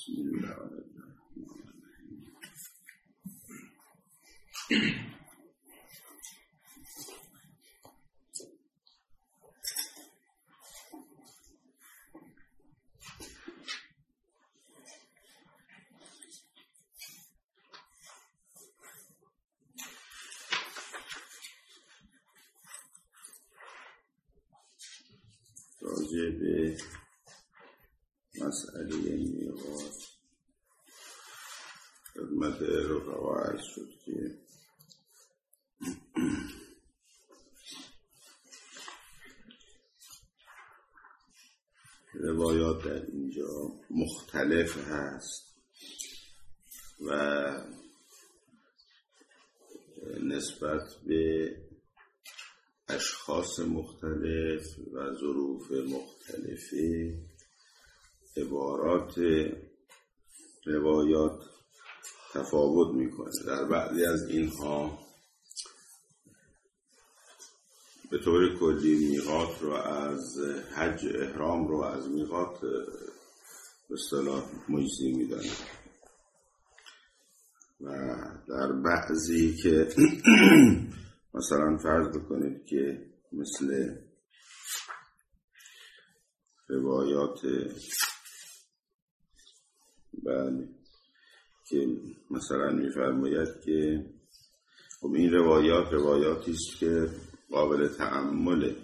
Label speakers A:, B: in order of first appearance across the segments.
A: بسم الله الرحمن راجع به مسئله میراث خدمت رفقا عرض شد که روایات در اینجا مختلف هست و نسبت به اشخاص مختلف و ظروف مختلفه عبارات روایات تفاوت میکنه. در بعضی از اینها به طور کلی میقات رو از حج احرام رو از میقات به اصطلاح مجزی میدانه و در بعضی که مثلا فرض بکنید که مثل روایات که مثلا میفرماید که خب این روایاتی است که قابل تأمله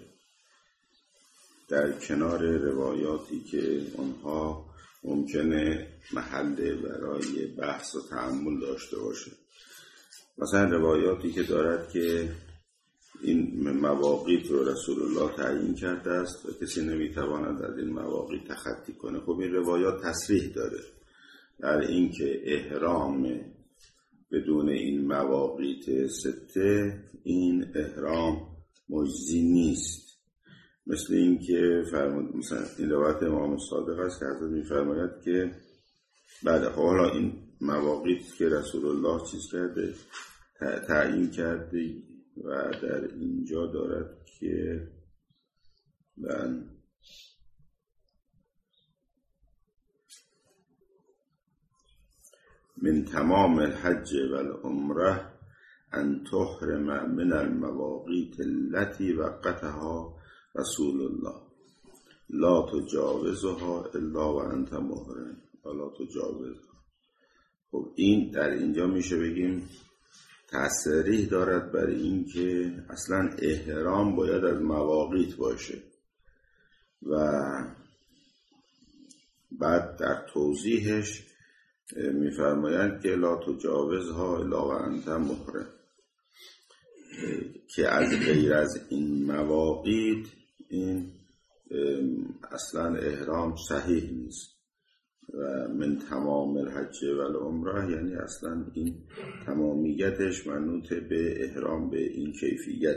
A: در کنار روایاتی که اونها ممکنه محل برای بحث و تأمل داشته باشه. مثلا روایاتی که دارد که این مواقیت رو رسول الله تعیین کرده است و کسی نمیتواند از این مواقیت تخطی کنه. خب این روایات تصریح داره در این که احرام بدون این مواقیت سته این احرام مجزی نیست. مثل این که مثلا این روایت امام صادق است که حضرت میفرماید که بعد حالا این مواقیت که رسول الله چیز کرده تعیین کرده و در اینجا دارد که من تمام الحج والعمره ان تحرم من المواقیت التي وقتها رسول الله لا تجاوزها الا وانت محرم ولا تجاوزها. خب این در اینجا میشه بگیم تصریح دارد برای این که اصلا احرام باید از مواقیت باشه و بعد در توضیحش میفرمایند که لا تجاوزها الا وانت محرم، که از غیر از این مواقیت این اصلا احرام صحیح نیست. و من تمام الحج و العمره یعنی اصلا این تمامیتش منوط به احرام به این کیفیت.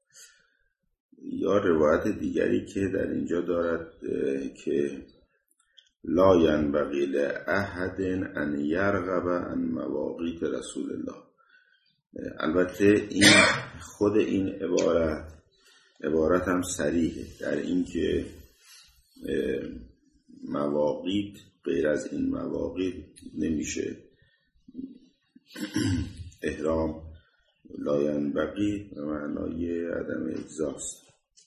A: یا روایت دیگری که در اینجا دارد که لا ینبغی لأحد ان یرغب عن مواقیت رسول الله. البته این خود این عبارت هم صریحه در این که مواقیت غیر از این مواقیت نمیشه احرام لا ینبغی به معنای عدم اجزاست.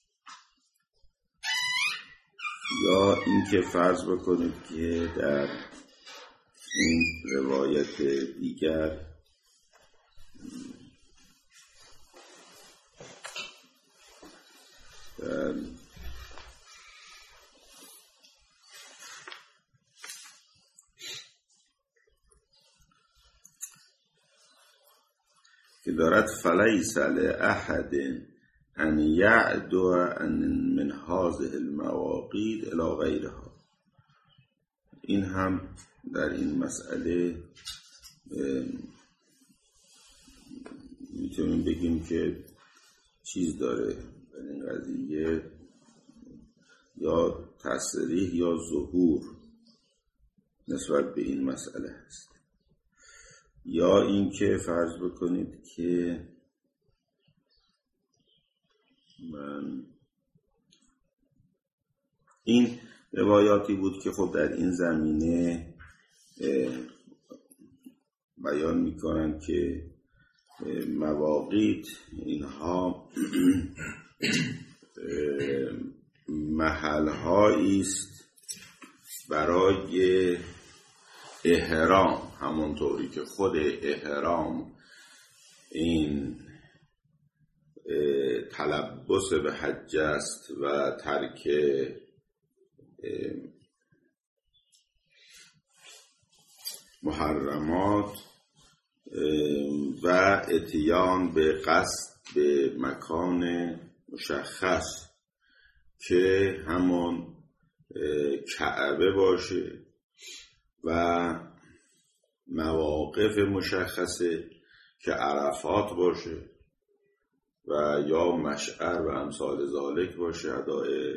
A: یا اینکه فرض بکنید که در این روایت دیگر که دارد فلیس لأحد ان یعدو من هذه المواقیت الی غیرها. این هم در این مسئله میتونیم بگیم که چیز داره در این قضیه یا تصریح یا ظهور نسبت به این مسئله هست. یا اینکه فرض بکنید که این روایاتی بود که خب در این زمینه بیان میکنن که مواقیت اینها محل‌هایی است برای احرام، همونطوری که خود احرام این تلبس به حج است و ترک محرمات و اتیان به قصد به مکان مشخص که همون کعبه باشه و مواقف مشخصه که عرفات باشه و یا مشعر و امثال ذالک باشه، ادای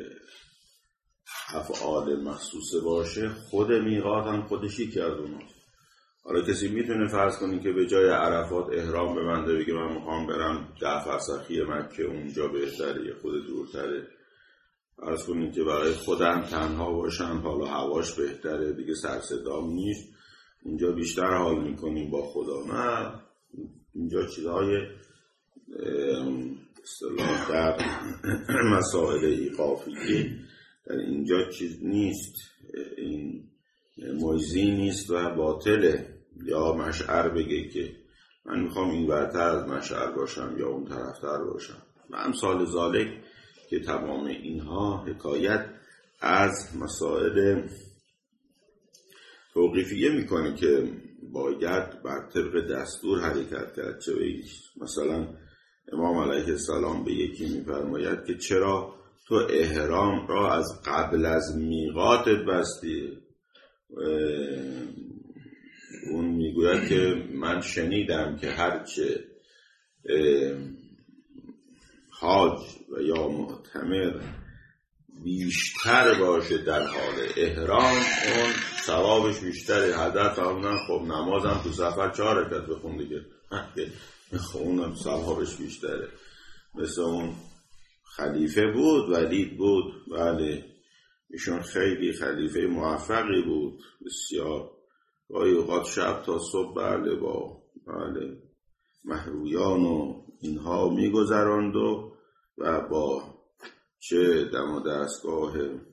A: افعال مخصوصه باشه. خود میقات هم خودش یکی از اوناست. حالا کسی میتونه فرض کنی که به جای عرفات احرام ببنده، بگه من میخوام برم 10 فرسخی مکه، اونجا بهتره، خود دورتره. فرض کنید که برای خودم تنها باشم، حالا هواش بهتره، دیگه سر صدام نیست، اونجا بیشتر حال میکنیم با خدا. نه، اینجا چیزهای اصطلاح در مسائل ایقافی در اینجا چیز نیست، این مجزی نیست و باطله. یا مشعر بگه که من میخوام این برتر از مشعر باشم یا اون طرفتر باشم و امثال ذالک، که تمام اینها حکایت از مسائل توقیفیه میکنه که باید بر طبق دستور حرکت کرد. چه مثلا امام علیه السلام به یکی میفرماید که چرا تو احرام را از قبل از میقاتت بستی؟ اون میگوید که من شنیدم که هرچه حاج و یا معتمر بیشتر باشه در حال احرام، اون ثوابش بیشتره. هدف هم خب نمازم تو سفر 4 رکعت بخون دیگه، اونم ثوابش بیشتره. مثل اون خلیفه بود، ولید بود، بله ایشون خیلی خلیفه موفقی بود، بسیار گاهی اوقات شب تا صبح بله با مهرویان و اینها میگذراند و با چه دم و دستگاه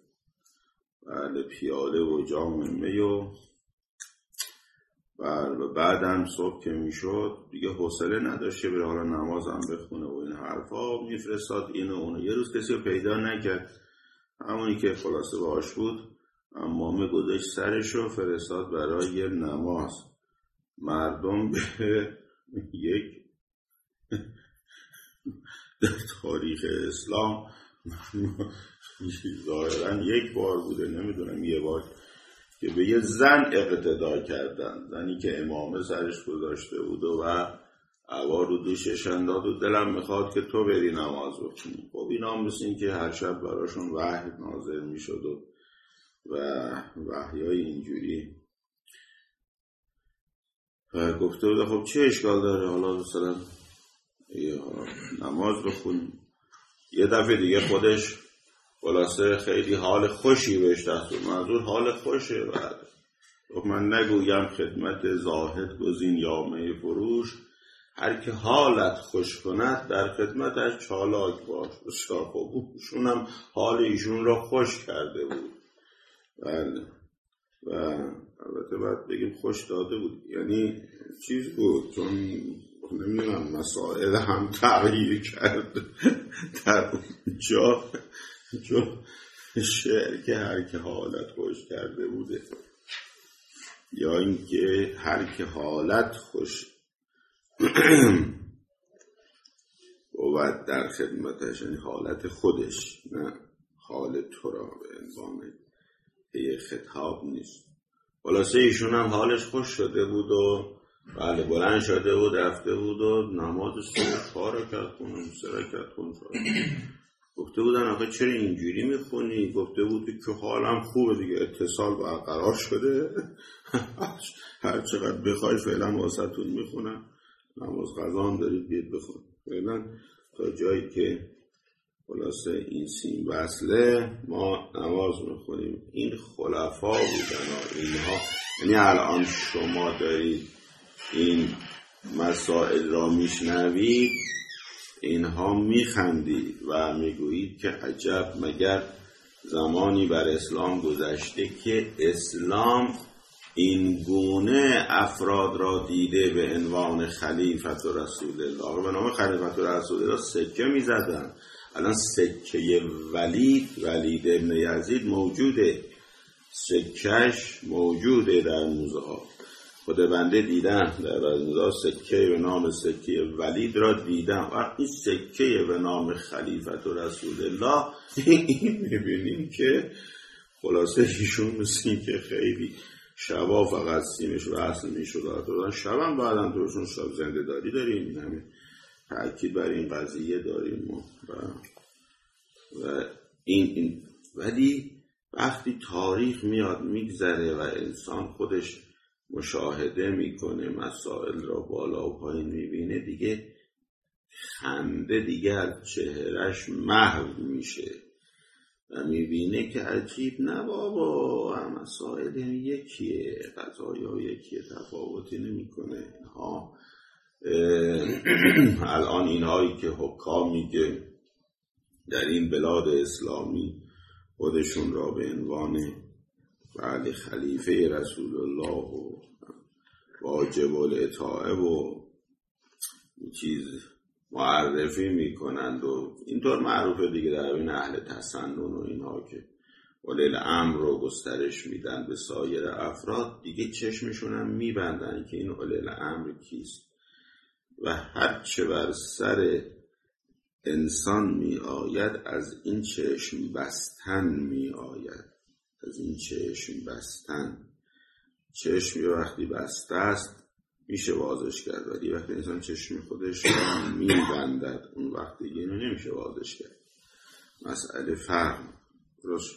A: پیاله و جام می و بعدم صبح که میشد دیگه حوصله نداشته بره حالا نمازم بخونه و این حرفا، میفرستاد اینو اونو. یه روز کسی رو پیدا نکرد، همونی که خلاصه باش بود، امامه گذاشت سرشو فرستاد برای نماز. مردم به یک در تاریخ اسلام ظاهرا یک بار بوده، نمیدونم یه بار، که به یه زن اقتدا کردن، زنی که امامه سرش گذاشته بود و عبا رو دوشش انداز و دلم میخواد که تو بری نماز بخونی. خب اینا هم مثل این که هر شب براشون وحی نازل میشد و وحیای اینجوری گفته بود خب چه اشکال داره حالا مثلا نماز بخون. یه دفعه دیگه خودش خلاصه خیلی حال خوشی بهش دست بود، منظور حال خوشه. بعد خب من نگویم خدمت زاهد گزین یامه فروش، هر که حالت خوش کند در خدمتش چالاک باش. بسیار خوب، ایشون هم حال ایشون را خوش کرده بود. بله. و البته باید بگیم خوش داده بود، یعنی چیز بود، چون نمیدونم مسائل هم تغییر کرد در اونجا، چون شعر که هر که حالت خوش کرده بوده، یا اینکه هر که حالت خوش بود در خدمتش، یعنی حالت خودش، نه حال تو را به عنوان خطاب نیست. خلاصه ایشون هم حالش خوش شده بود و بله بلند شده بود رفته بود و نماز 4 رکعت خون 3 رکعت خون. گفته بودن آخه چرا اینجوری میخونی؟ گفته بود که حالم خوبه دیگه، اتصال برقرار شده، هر چقدر بخوای فعلا واسهتون میخونم، نماز قضا هم دارید بید بخون فعلا تا جایی که خلاصه این سین وصله ما نماز میخونیم. این خلفا بودن، اینها یعنی الان شما دارید این مسائل را میشنوید، اینها میخندید و میگویید که عجب، مگر زمانی بر اسلام گذشته که اسلام این گونه افراد را دیده به عنوان خلیفت رسول الله، به نام خلیفت رسول الله سکه میزدن. الان سکه ولید ابن یزید موجوده، سکهش موجوده در موزه ها. خود بنده دیدم در موزه ها سکه به نام سکه ولید را دیدم. وقتی سکه به نام خلیفت رسول الله این میبینیم که خلاصه ایشون مثل این که خیلی شبا فقط سیمش وصل میشد، شبم بعدم درشون شب زنده داری داریم. این همه تأکید بر این قضیه داریم و این ولی وقتی تاریخ میاد میگذره و انسان خودش مشاهده میکنه، مسائل را بالا و پایین میبینه، دیگه خنده دیگه از چهرش محو میشه و میبینه که عجیب نه بابا، مسائل یکیه، قضایا یکیه، تفاوتی نمیکنه. الان اینهایی که حکامی که در این بلاد اسلامی خودشون را به عنوان ولی خلیفه رسول الله و واجب الاطاعه و چیز معرفی میکنند و اینطور معروفه دیگه در این اهل تسنن و اینها که ولی الامر رو گسترش میدن به سایر افراد، دیگه چشمشون هم میبندن که این ولی الامر کیست و هر چه بر سر انسان می آید از این چشم بستن می آید، از این چشم بستن. چشم یه وقتی بسته است میشه بازش کرد، ولی وقتی انسان چشم خودش می بندد اون وقتی اینو نمیشه بازش کرد. مسئله فهم درست.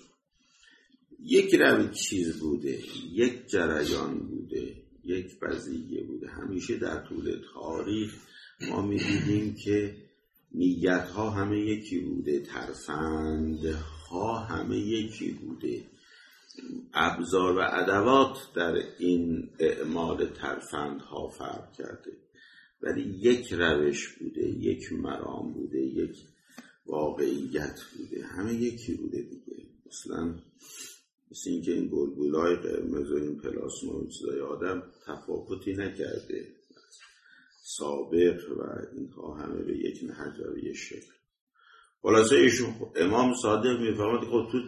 A: یک روی چیز بوده، یک جریان بوده، یک قضیه بوده. همیشه در طول تاریخ ما می دیدیم که نیت ها همه یکی بوده، ترفند ها همه یکی بوده، ابزار و ادوات در این اعمال ترفند ها فرق کرده، ولی یک روش بوده، یک مرام بوده، یک واقعیت بوده، همه یکی بوده دیگه. مثل این که این گلگولای قرمز و این پلاسما و چیزای آدم تفاوتی نکرده، سابق و اینها همه به یک نهج و به یک شکل. خلاصه ایشون امام صادق میفهمد که تو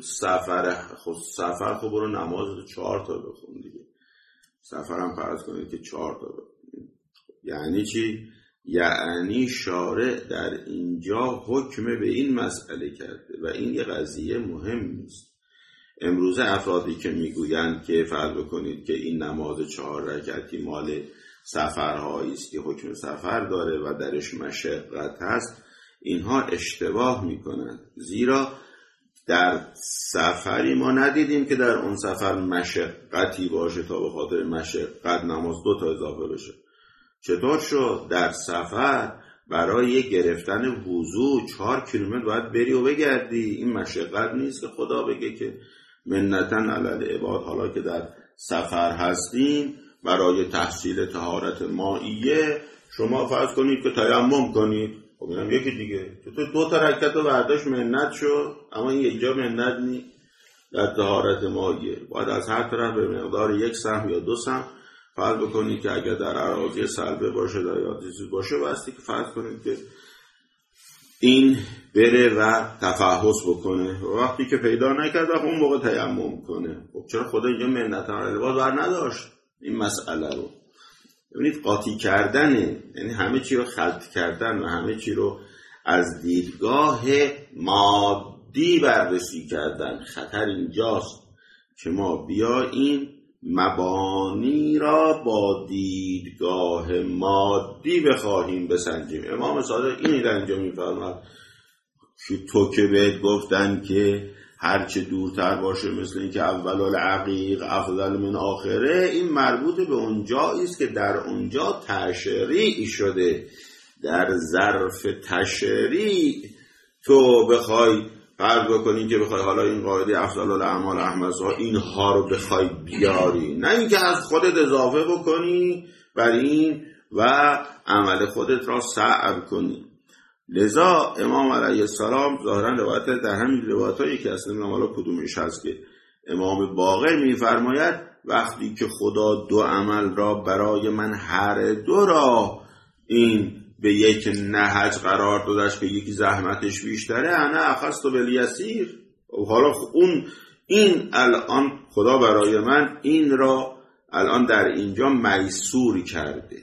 A: سفر خب برو نماز 4 تا بخون دیگه، سفرم فرض کنید که 4 تا بخون. یعنی چی؟ یعنی شارع در اینجا حکم به این مسئله کرده و این یه قضیه مهم نیست. امروزه افرادی که میگویند که فرض بکنید که این نماز 4 رکعتی مال سفرهایی است که حکم سفر داره و درش مشقت هست، اینها اشتباه میکنند، زیرا در سفری ما ندیدیم که در اون سفر مشقتی باشه تا به خاطر مشقت نماز 2 تا اضافه بشه. چطور شد؟ در سفر برای گرفتن وضو 4 کیلومتر باید بری و بگردی. این مشقت نیست که خدا بگه که منتن علی العباد. حالا که در سفر هستیم برای تحصیل طهارت مائیه شما فرض کنید که تیمم کنید، خب اینم یکی دیگه، تو 2 تا رکعت رو برداشت منت شد، اما این اینجا منت نی در طهارت مائیه. باید از هر طرف به مقدار 1 سهم یا 2 سهم فرض بکنید که اگر در اراضی سلبه باشه در یادیزی باشه باستی که فرض کنید که این بره و تفحص بکنه و وقتی که پیدا نکرد اون موقع تیمم کنه. خب چرا خدا اینجا منت علیه بر نداشت این مسئله رو؟ ببینید قاطی کردنه، یعنی همه چی رو خلط کردن و همه چی رو از دیدگاه مادی بررسی کردن. خطر اینجاست که ما بیاییم مبانی را با دیدگاه مادی بخواهیم بسنجیم. امام صادق اینی در اینجا میفرماد که تو که بهت گفتن که هرچه دورتر باشه مثل این که اول العقیق افضل من آخره، این مربوط به اونجایی است که در اونجا تشریع شده. در ظرف تشریع تو بخوای فرض بکنین که بخوای حالا این قاعده افضل الاعمال احمدها اینها رو بخوای بیاری، نه اینکه از خودت اضافه بکنی بر این و عمل خودت را صعب کنی. لذا امام علیه السلام ظاهرا روایت در همین روایتایی که اصلا حالا کدومش هست که امام باقر میفرماید وقتی که خدا دو عمل را برای من هر دو را این به یک نهج قرار دادش که یکی زحمتش بیشتره، انا اخذت بالیسیر. حالا این الان خدا برای من این را الان در اینجا میسور کرده.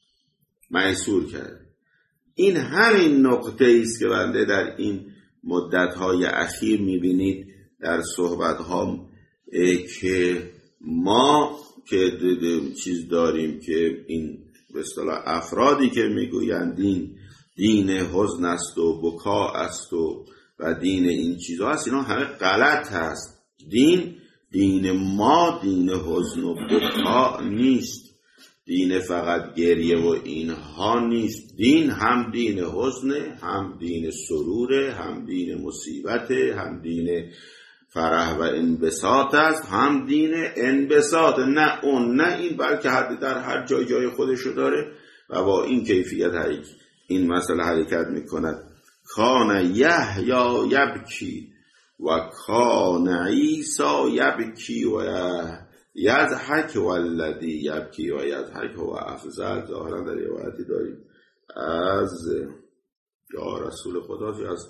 A: این همین نقطه است که بنده در این مدت‌های اخیر می‌بینید در صحبت‌ها که ما که چیز داریم که این به اصطلاح افرادی که میگویند دین حزن است و بکا است و دین این چیزها هست، اینا همه غلط هست. دین ما دین حزن و بکا نیست، دین فقط گریه و اینها نیست. دین هم دین حزن، هم دین سروره، هم دین مصیبت، هم دین فرح و انبساط است، هم دین انبساط. نه اون نه این، بلکه در هر جای خودشو داره و با این کیفیت این مسئله حرکت میکند. کان یحیی یبکی و کان عیسی یبکی و یضحک والذی یبکی و یضحک و افضل. ظاهرا در روایتی داریم از یا رسول خدا یا از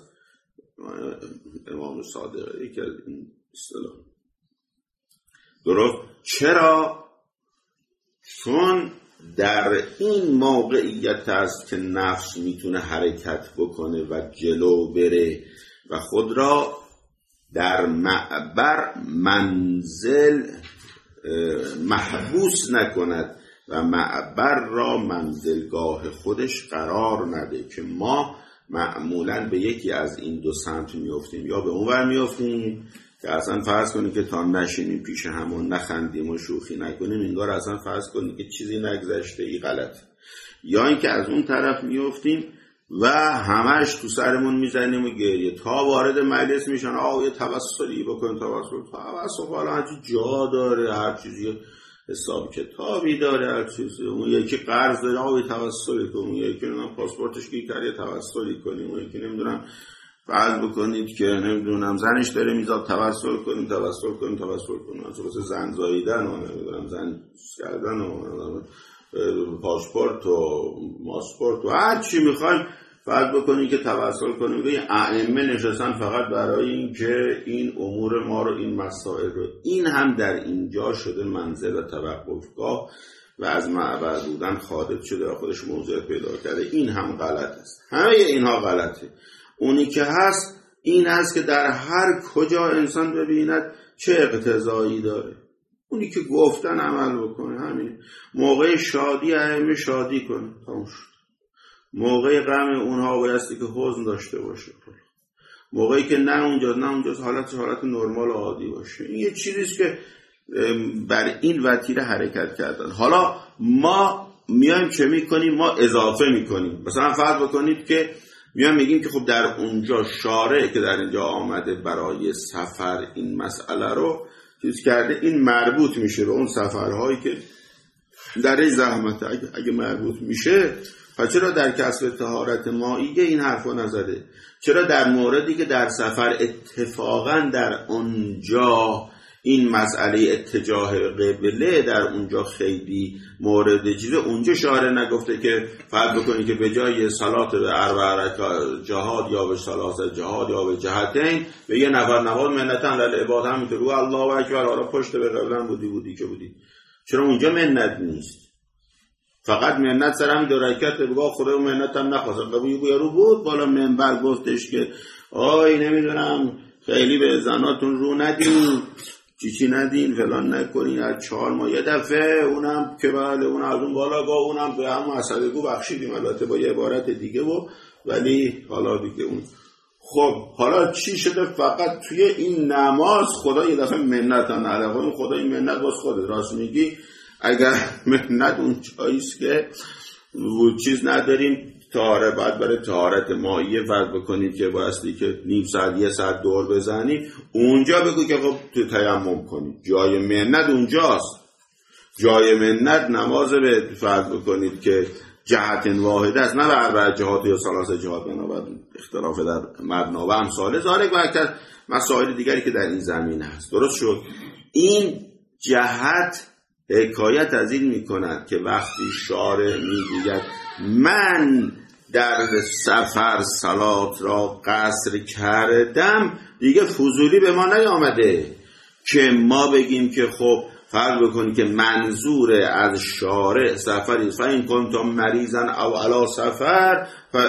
A: امام صادق یکی از این اصطلاح. درست؟ چرا؟ چون در این موقعیت است که نفس میتونه حرکت بکنه و جلو بره و خود را در معبر منزل محبوس نکند و معبر را منزلگاه خودش قرار نده، که ما معمولاً به یکی از این دو سمت میافتیم، یا به اون ور میافتیم که اصلا فرض کنیم که تا نشینیم پیش همون نخندیم و شوخی نکنیم انگار اصلا فرض کنیم که چیزی نگذشته، ای غلط، یا اینکه از اون طرف میافتیم و همش تو سرمون میزنیم و گریه تا وارد مجلس میشن یه توسلی بکن، توسل حالا هر چیز جا داره، هر چیزی حساب کتابی داره، هر چیزی. اون یکی قرض داره یه توسلی کن، اون یکی پاسپورتش گیر کرده توسلی کنیم، اون یکی نمیدونم فرض بکنید که نمیدونم زنش داره میذاب توسل کنیم واسه زن زاییدن و نمیدونم زن کردن و پاسپورت و ماسپورت و هر چی میخوایم فرض بکنید که توسل کنیم. به ائمه نشستن فقط برای این که این امور ما رو، این مسائل رو، این هم در اینجا شده منزل و توقفگاه و از معبر بودن خارج شده و خودش موضع پیدا کرده. این هم غلط است، همه اینها غلطه. اونی که هست این است که در هر کجا انسان ببیند چه اقتضایی داره، اونی که گفتن عمل بکنه. همینه. موقع شادی ائمه شادی کنه، تموم شد. موقع غم اونها بایستی که حزن داشته باشه. موقعی که نه اونجاست حالت نرمال و عادی باشه. این یه چیزیست که بر این وتیره حرکت کردن. حالا ما میایم چه میکنیم؟ ما اضافه میکنیم. مثلا فرض بکنید که میایم میگیم که خب در اونجا شارع که در اینجا آمده برای سفر این مسئله رو چیز کرده، این مربوط میشه به اون سفرهایی که در زحمت. اگه مربوط میشه پس چرا در کسب طهارت مائیه این حرفو نزده؟ چرا در موردی که در سفر اتفاقا در اونجا این مسئله اتجاه قبله در اونجا خیلی مورد چیزه، اونجا شارع نگفته که فرض بکنی که به جای صلات به اربع جهاد یا به صلات جهاد یا به جهتین به یه نفر نماز منتن للعباد همینطور رو الله اکبر حالا پشت به قبله بودی که بودی. چرا اونجا منت نیست؟ فقط منت سر همین دو رکعت بگاه خدا منت هم نخواست. قبول یارو بود بالا منبر گفتش که نمیدونم خیلی به زناتون رو ندین، چی ندین، فلان نکنین، از 4 ماه یه دفعه اونم که بله اون از اون بالا گاه اونم به همون عصبگو بخشیدیم، البته با یه عبارت دیگه ولی حالا دیگه اون. خب حالا چی شده؟ فقط توی این نماز خدا یه دفعه منت هم نده. خدا این منت باز خودت راست میگی. اگر منت اون چاییست که چیز نداریم، طهاره باید برای طهارت مائیه فرض بکنید که بایستی که نیم ساعت 1 ساعت دور بزنید، اونجا بگو که خب تو تیمم کنید. جای منت اونجاست. جای منت نماز به فرض بکنید که جهت واحد است، نه به 4 جهات یا 3 جهات، بنابراین اختلاف در مبنا و امثال ذالک و مسائل دیگری که در این زمینه هست. درست شد؟ این جهت حکایت از این میکند که وقتی شارع میگوید من در سفر صلات را قصر کردم، دیگه فضولی به ما نیامده که ما بگیم که خب فرض بکنید که منظور از شارع سفری فین کنتم مریضا او علی سفر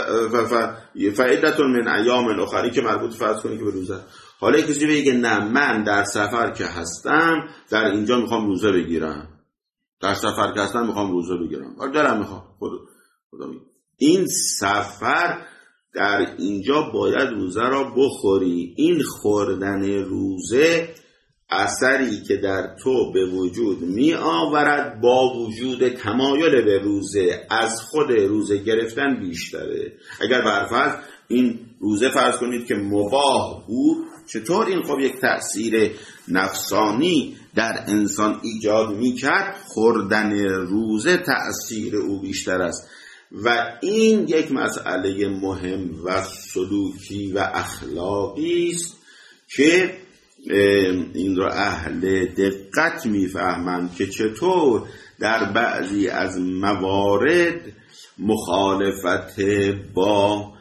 A: فعدت من ایام اخری که مربوط فرض کنید که به روزه. حالا کسی بگه نه من در سفر که هستم در اینجا میخوام روزه بگیرم، در سفر که هستم میخوام روزه بگیرم، دلم میخوام خدا میگه این سفر در اینجا باید روزه را بخوری. این خوردن روزه اثری که در تو به وجود می آورد با وجود تمایل به روزه از خود روزه گرفتن بیشتره. اگر برفرض این روزه فرض کنید که مباح بود، چطور این خب یک تأثیر نفسانی در انسان ایجاد می کرد، خوردن روزه تأثیر او بیشتر است. و این یک مسئله مهم و سلوکی و اخلاقی است که این را اهل دقت میفهمند که چطور در بعضی از موارد مخالفت با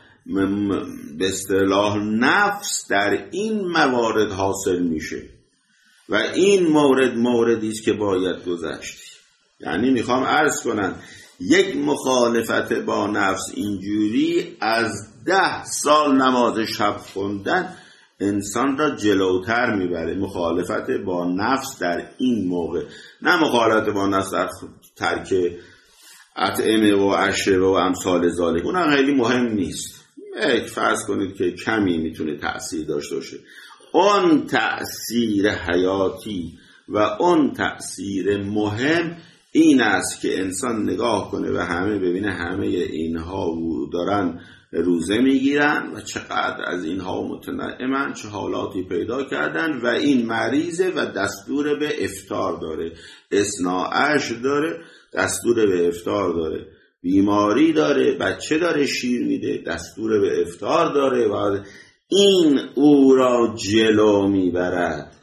A: به اصطلاح نفس در این موارد حاصل میشه و این موردی است که باید گذشت. یعنی میخوام عرض کنم یک مخالفت با نفس اینجوری از 10 سال نماز شب خوندن انسان را جلوتر میبره. مخالفت با نفس در این موقع، نه مخالفت با نفس در ترک اطعمه و عشره و امثال ذالک، اون خیلی مهم نیست. فرض کنید که کمی میتونه تأثیر داشته باشه. اون تأثیر حیاتی و اون تأثیر مهم این است که انسان نگاه کنه و همه ببینه همه اینها دارن روزه میگیرن و چقدر از اینها متنعمن، چه حالاتی پیدا کردن و این مریضه و دستور به افطار داره، اصناعش داره، دستور به افطار داره، بیماری داره، بچه داره شیر میده، دستور به افطار داره و این او را جلو میبرد.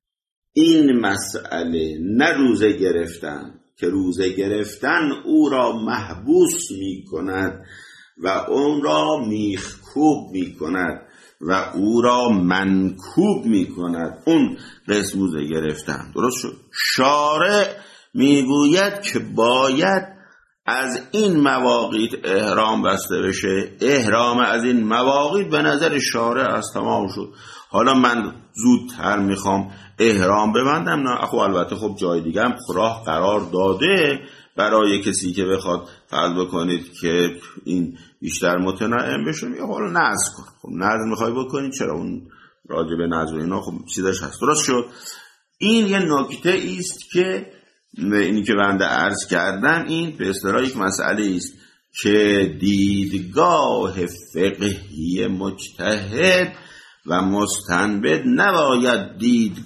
A: این مسئله نه روزه گرفتن که روزه گرفتن او را محبوس میکند و اون را میخکوب میکند و او را منکوب میکند. اون قسم روزه گرفتن. درست شد؟ شارع میگوید که باید از این مواقیت احرام بسته بشه. احرام از این مواقیت به نظر شارع از تمام شد. حالا من زودتر میخوام احرام ببندم، نه خب البته خب جای دیگه هم راه قرار داده برای کسی که بخواد فرض بکنید که این بیشتر متنعم بشه، میگه حالا نذر کن. خب نذر میخوای بکنید، چرا؟ اون راجع به نذر اینا خب چیزش هست. درست شد؟ این یه نکته است که اینی که بنده عرض کردم، این به اصطلاح یک مسئله است که دیدگاه فقهی مجتهد و مستنبط نباید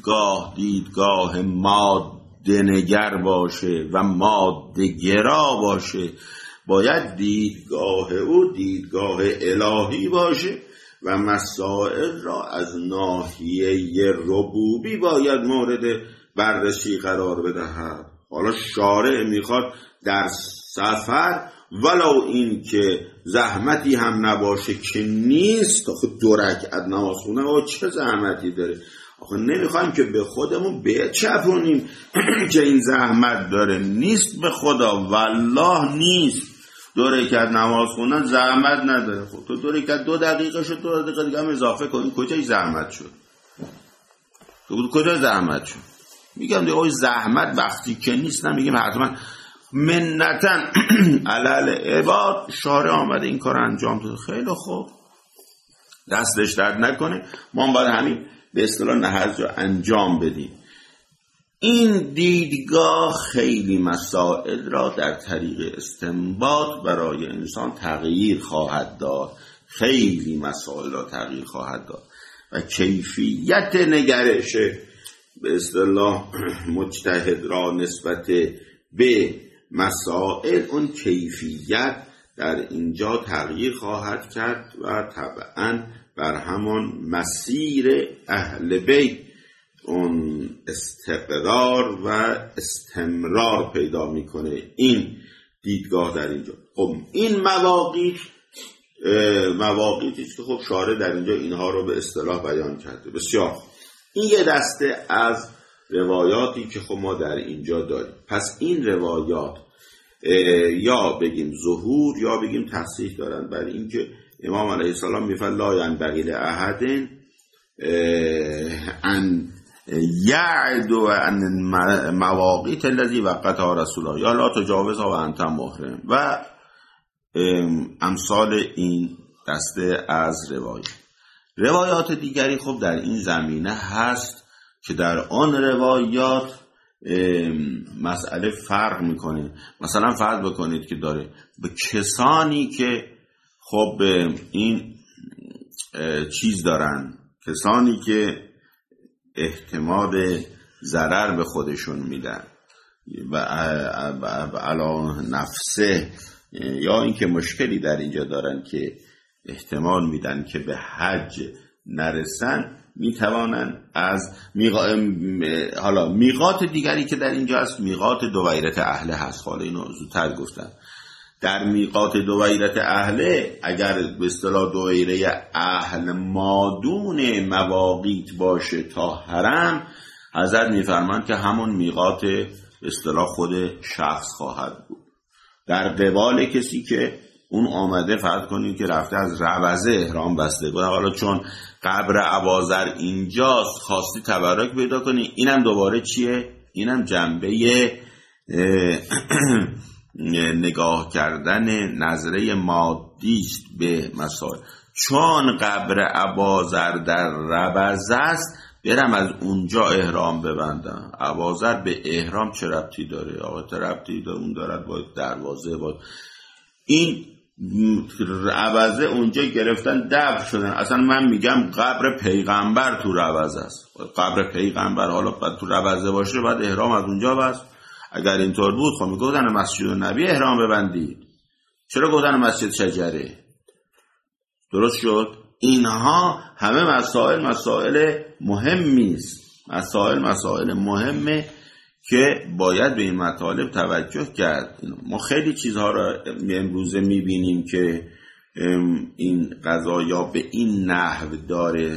A: دیدگاه ماده نگر باشه و ماده گرا باشه. باید دیدگاه او دیدگاه الهی باشه و مسائل را از ناحیه ربوبی باید مورد بررسی قرار بدهد. حالا شارع میخواد در سفر ولو این که زحمتی هم نباشه که نیست، آخه 2 رکعت نماز خونه و چه زحمتی داره؟ آخه نمیخوایم که به خودمون بچپونیم که این زحمت داره. نیست به خدا، والله نیست. 2 رکعت نماز خوندن زحمت نداره. خب تو 2 رکعت 2 دقیقه شد، 2 دقیقه دیگه هم اضافه کنیم، کجای زحمت شد؟ کجا زحمت شد؟ میگم دیگه زحمت وقتی که نیست نمیگیم حتما منتن علل عباد شارع آمده این کار انجام داده. خیلی خوب، دستش درد نکنه. ما باید همین به اصطلاح نهج رو انجام بدیم. این دیدگاه خیلی مسائل را در طریق استنباط برای انسان تغییر خواهد داد، خیلی مسائل را تغییر خواهد داد و کیفیت نگرش به اصطلاح مجتهد را نسبت به مسائل، اون کیفیت در اینجا تغییر خواهد کرد و طبعاً بر همان مسیر اهل بیت اون استقرار و استمرار پیدا میکنه این دیدگاه در اینجا. خب این مواقیتی که خب شارع در اینجا اینها رو به اصطلاح بیان کرده. بسیار این یه دسته از روایاتی که خب ما در اینجا داریم. پس این روایات یا بگیم ظهور یا بگیم تصحیح دارن، برای اینکه امام علیه السلام میفرماید لا ینبغی لاحد ان یعدو عن مواقیت الذی وقتها رسول الله یا لا تجاوزها و انت محرم و امثال این دسته از روایات دیگری خب در این زمینه هست که در آن روایات مسئله فرق میکنه. مثلا فرض بکنید که داره به کسانی که خب این چیز دارن، کسانی که احتمال ضرر به خودشون میدن و علا نفسه، یا اینکه مشکلی در اینجا دارن که احتمال میدن که به حج نرسن، میتوانن از حالا میقات دیگری که در اینجا هست میقات دویرت اهله هست. حالا اینو زودتر گفتم. در میقات دویرت اهله اگر به اصطلاح دویره اهل مادون مواقیت باشه تا حرم، حضرت میفرمایند که همون میقات به اصطلاح خود شخص خواهد بود. در قبال کسی که اون آمده، فرض کنید که رفته از ربزه احرام بسته بود، حالا چون قبر ابازر اینجاست خواستی تبرک پیدا کنی، اینم دوباره چیه؟ اینم جنبه نگاه کردن نظره مادیست به مسائل. چون قبر ابازر در ربزه است، برم از اونجا احرام ببندم. ابازر به احرام چه ربطی داره؟ آقا ربطی داره، اون دارد با دروازه با این ربزه اونجا گرفتن دفن شدن. اصلا من میگم قبر پیغمبر تو ربزه است. قبر پیغمبر حالا تو ربزه باشه بعد احرام از اونجا بست. اگر اینطور بود خب میگفتن مسجد نبی احرام ببندید، چرا گفتن مسجد شجره؟ درست شد؟ اینها همه مسائل مهمی است، مسائل مهمه که باید به این مطالب توجه کرد. ما خیلی چیزها را امروزه میبینیم که این قضایا به این نحو داره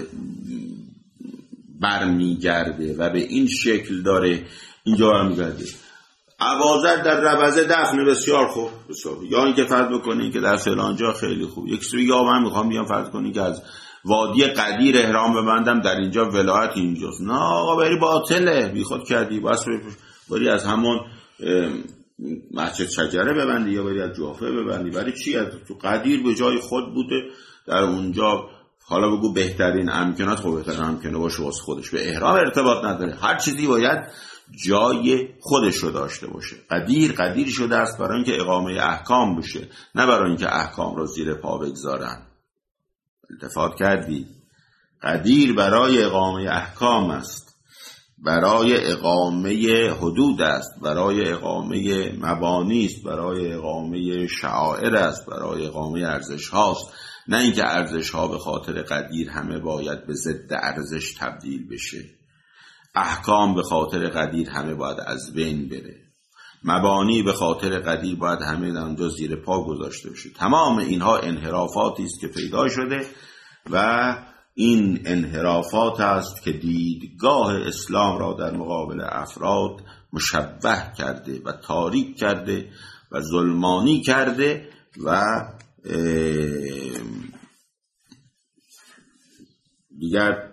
A: برمیگرده و به این شکل داره اینجا برمیگرده. ابازر در ربزه دفن، بسیار خوب، بسیار. یا اینکه فرض بکنین که در فلان جا خیلی خوب. یک سری یا من میخوام بیام فرض کنین که از وادی قدیر احرام ببندم، در اینجا ولایت اینجاست. نه آقا بری باطله، بیخود کردی. بری از همون مسجد شجره ببندی یا بری از جوفه ببندی. برای چی؟ از تو قدیر به جای خود بوده، در اونجا حالا بگو بهترین امکنات، خب بهترین امکنه باشه واسه خودش، به احرام ارتباط نداره. هر چیزی باید جای خودش رو داشته باشه. قدیر شده است برای اینکه اقامه احکام بشه، نه برای اینکه احکام رو زیر پا بگذارن. التفات کردی؟ قدیر برای اقامه احکام است، برای اقامه حدود است، برای اقامه مبانی است، برای اقامه شعائر است، برای اقامه ارزش هاست. نه اینکه ارزش ها به خاطر قدیر همه باید به ضد ارزش تبدیل بشه. احکام به خاطر قدیر همه باید از بین بره. مبانی به خاطر قدیر باید همه در اونجا زیر پا گذاشته بشه. تمام اینها انحرافاتی است که پیدا شده و این انحرافات است که دیدگاه اسلام را در مقابل افراد مشبه کرده و تاریک کرده و ظلمانی کرده و دیگر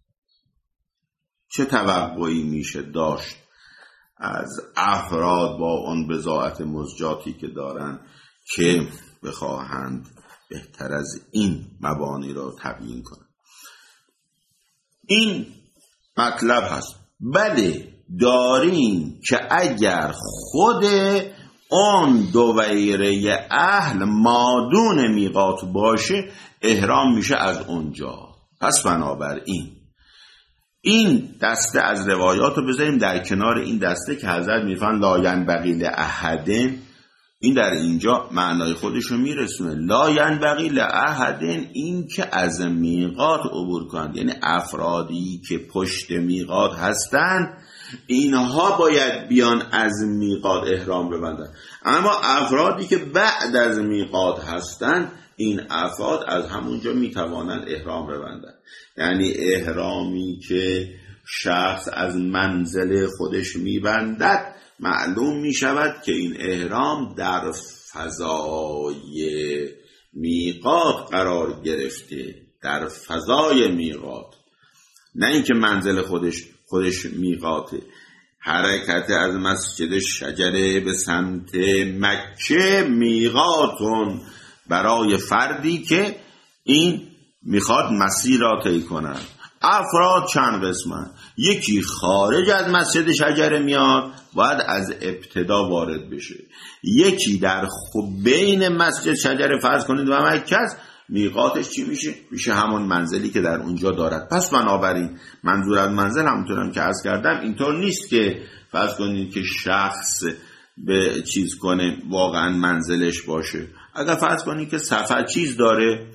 A: چه توقعی میشه داشت از افراد با اون بضاعت مزجاتی که دارن که بخواهند بهتر از این مبانی را تبیین کنند. این مطلب هست. بله داریم که اگر خود اون دویره اهل مادون میقات باشه احرام میشه از اونجا. پس بنابراین این دسته از روایات رو بذاریم در کنار این دسته که حضرت میفرمایند لا ینبغی لاحد. این در اینجا معنای خودش رو میرسونه. لا ینبغی لاحد، این که از میقات عبور کنند، یعنی افرادی که پشت میقات هستند اینها باید بیان از میقات احرام ببندن. اما افرادی که بعد از میقات هستند این افراد از همونجا میتوانند احرام ببندن. یعنی احرامی که شخص از منزل خودش میبندد معلوم میشود که این احرام در فضای میقات قرار گرفته، در فضای میقات، نه اینکه منزل خودش میقاته. حرکت از مسجد شجره به سمت مکه میقاتون برای فردی که این میخواد مسیر را طی کنند. افراد چند قسمن، یکی خارج از مسجد شجره میاد باید از ابتدا وارد بشه، یکی در بین مسجد شجره فرض کنید و مکه است، میقاتش چی میشه؟ میشه همون منزلی که در اونجا دارد. پس بنابراین منظور از منزل همونطورم که عرض کردم اینطور نیست که فرض کنید که شخص به چیز کنه واقعا منزلش باشه. اگر فرض کنید که سفر چیز داره،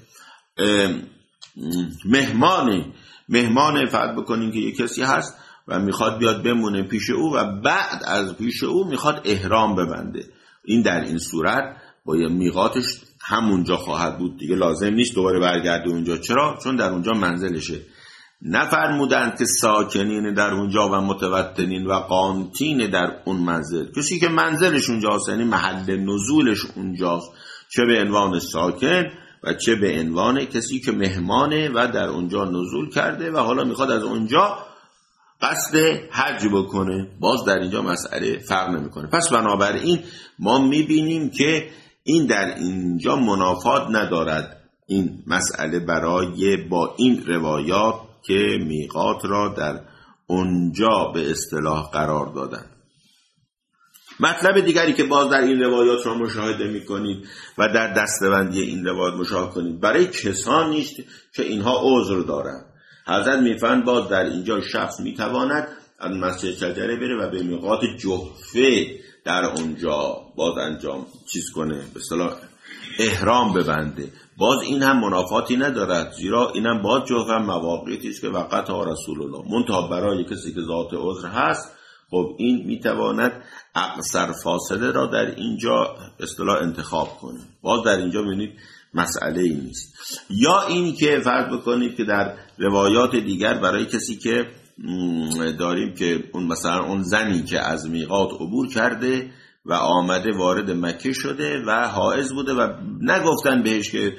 A: مهمان فرض بکنید که یک کسی هست و میخواد بیاد بمونه پیش او و بعد از پیش او میخواد احرام ببنده، این در این صورت با میقاتش همونجا خواهد بود دیگه، لازم نیست دوباره برگرده اونجا. چرا؟ چون در اونجا منزلشه. نفرمودند که ساکنین در اونجا و متوطنین و قانتین در اون منزل، کسی که منزلش اونجاست یعنی محل نزولش اونجاست، چه به عنوان ساکن و چه به عنوان کسی که مهمانه و در اونجا نزول کرده و حالا میخواد از اونجا قصد حج بکنه، باز در اینجا مسئله فرق نمیکنه. پس بنابراین ما میبینیم که این در اینجا منافات ندارد این مسئله برای با این روایات که میقات را در اونجا به اصطلاح قرار دادن. مطلب دیگری که باز در این روایات را مشاهده میکنید و در دسته‌بندی این روایات مشاهده کنید برای کسانی است که اینها عذر دارند. حضرت میفرمایند باز در اینجا شخص میتواند از مسجد شجره بره و به میقات جحفه در اونجا باز انجام چیز کنه، به اصطلاح احرام ببنده. باز این هم منافاتی ندارد، زیرا این هم باز جحفه مواقعی است که وقت رسول الله منتها برای کسی که ذات عذر هست، خب این میتواند اقصر فاصله را در اینجا اصطلاح انتخاب کنه. باز در اینجا ببینید مسئله ای نیست. یا این که فرض بکنید که در روایات دیگر برای کسی که داریم که اون مثلا اون زنی که از میقات عبور کرده و آمده وارد مکه شده و حائض بوده و نگفتن بهش که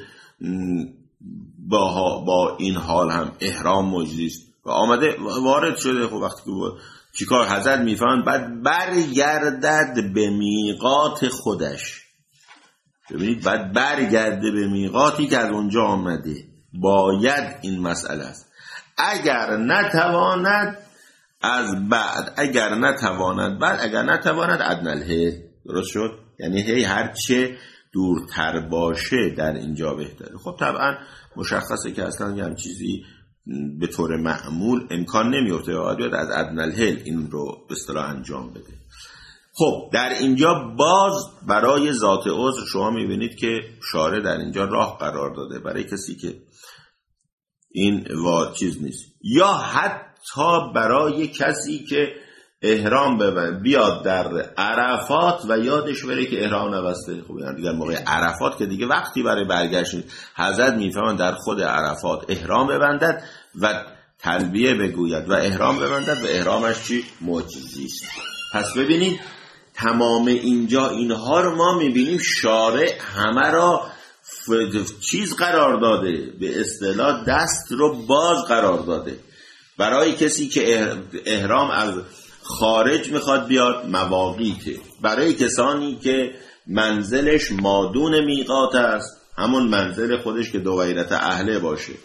A: با این حال هم احرام موجود است و آمده وارد شده، خب وقتی که چیکار؟ حضرت میفهمند بعد برگردد به میقات خودش. ببینید بعد برگرده به میقاتی که از اونجا آمده. باید این مسئله است. اگر نتواند از بعد، اگر نتواند ادنی الحل. درست شد؟ یعنی هرچه دورتر باشه در اینجا بهتره. خب طبعا مشخصه که اصلا یه هم چیزی به طور معمول امکان نمیفته، باید از ادنی الحل این رو به اصطلاح انجام بده. خب در اینجا باز برای ذات عذر شما میبینید که شارع در اینجا راه قرار داده برای کسی که این چیز نیست، یا حتی برای کسی که احرام بیاد در عرفات و یادش بره که احرام نبسته. خب یعنی دیگر موقع عرفات که دیگه وقتی برای برگشت حضرت میفهمن در خود عرفات احرام ببندد و تلبیه بگوید و احرام ببندد و احرامش چی؟ معجزی است. پس ببینید تمام اینجا اینها رو ما میبینیم شارع همه را چیز قرار داده، به اصطلاح دست رو باز قرار داده. برای کسی که احرام از خارج میخواد بیاد مواقیته، برای کسانی که منزلش مادون میقات است همون منزل خودش که دویرت اهله باشه،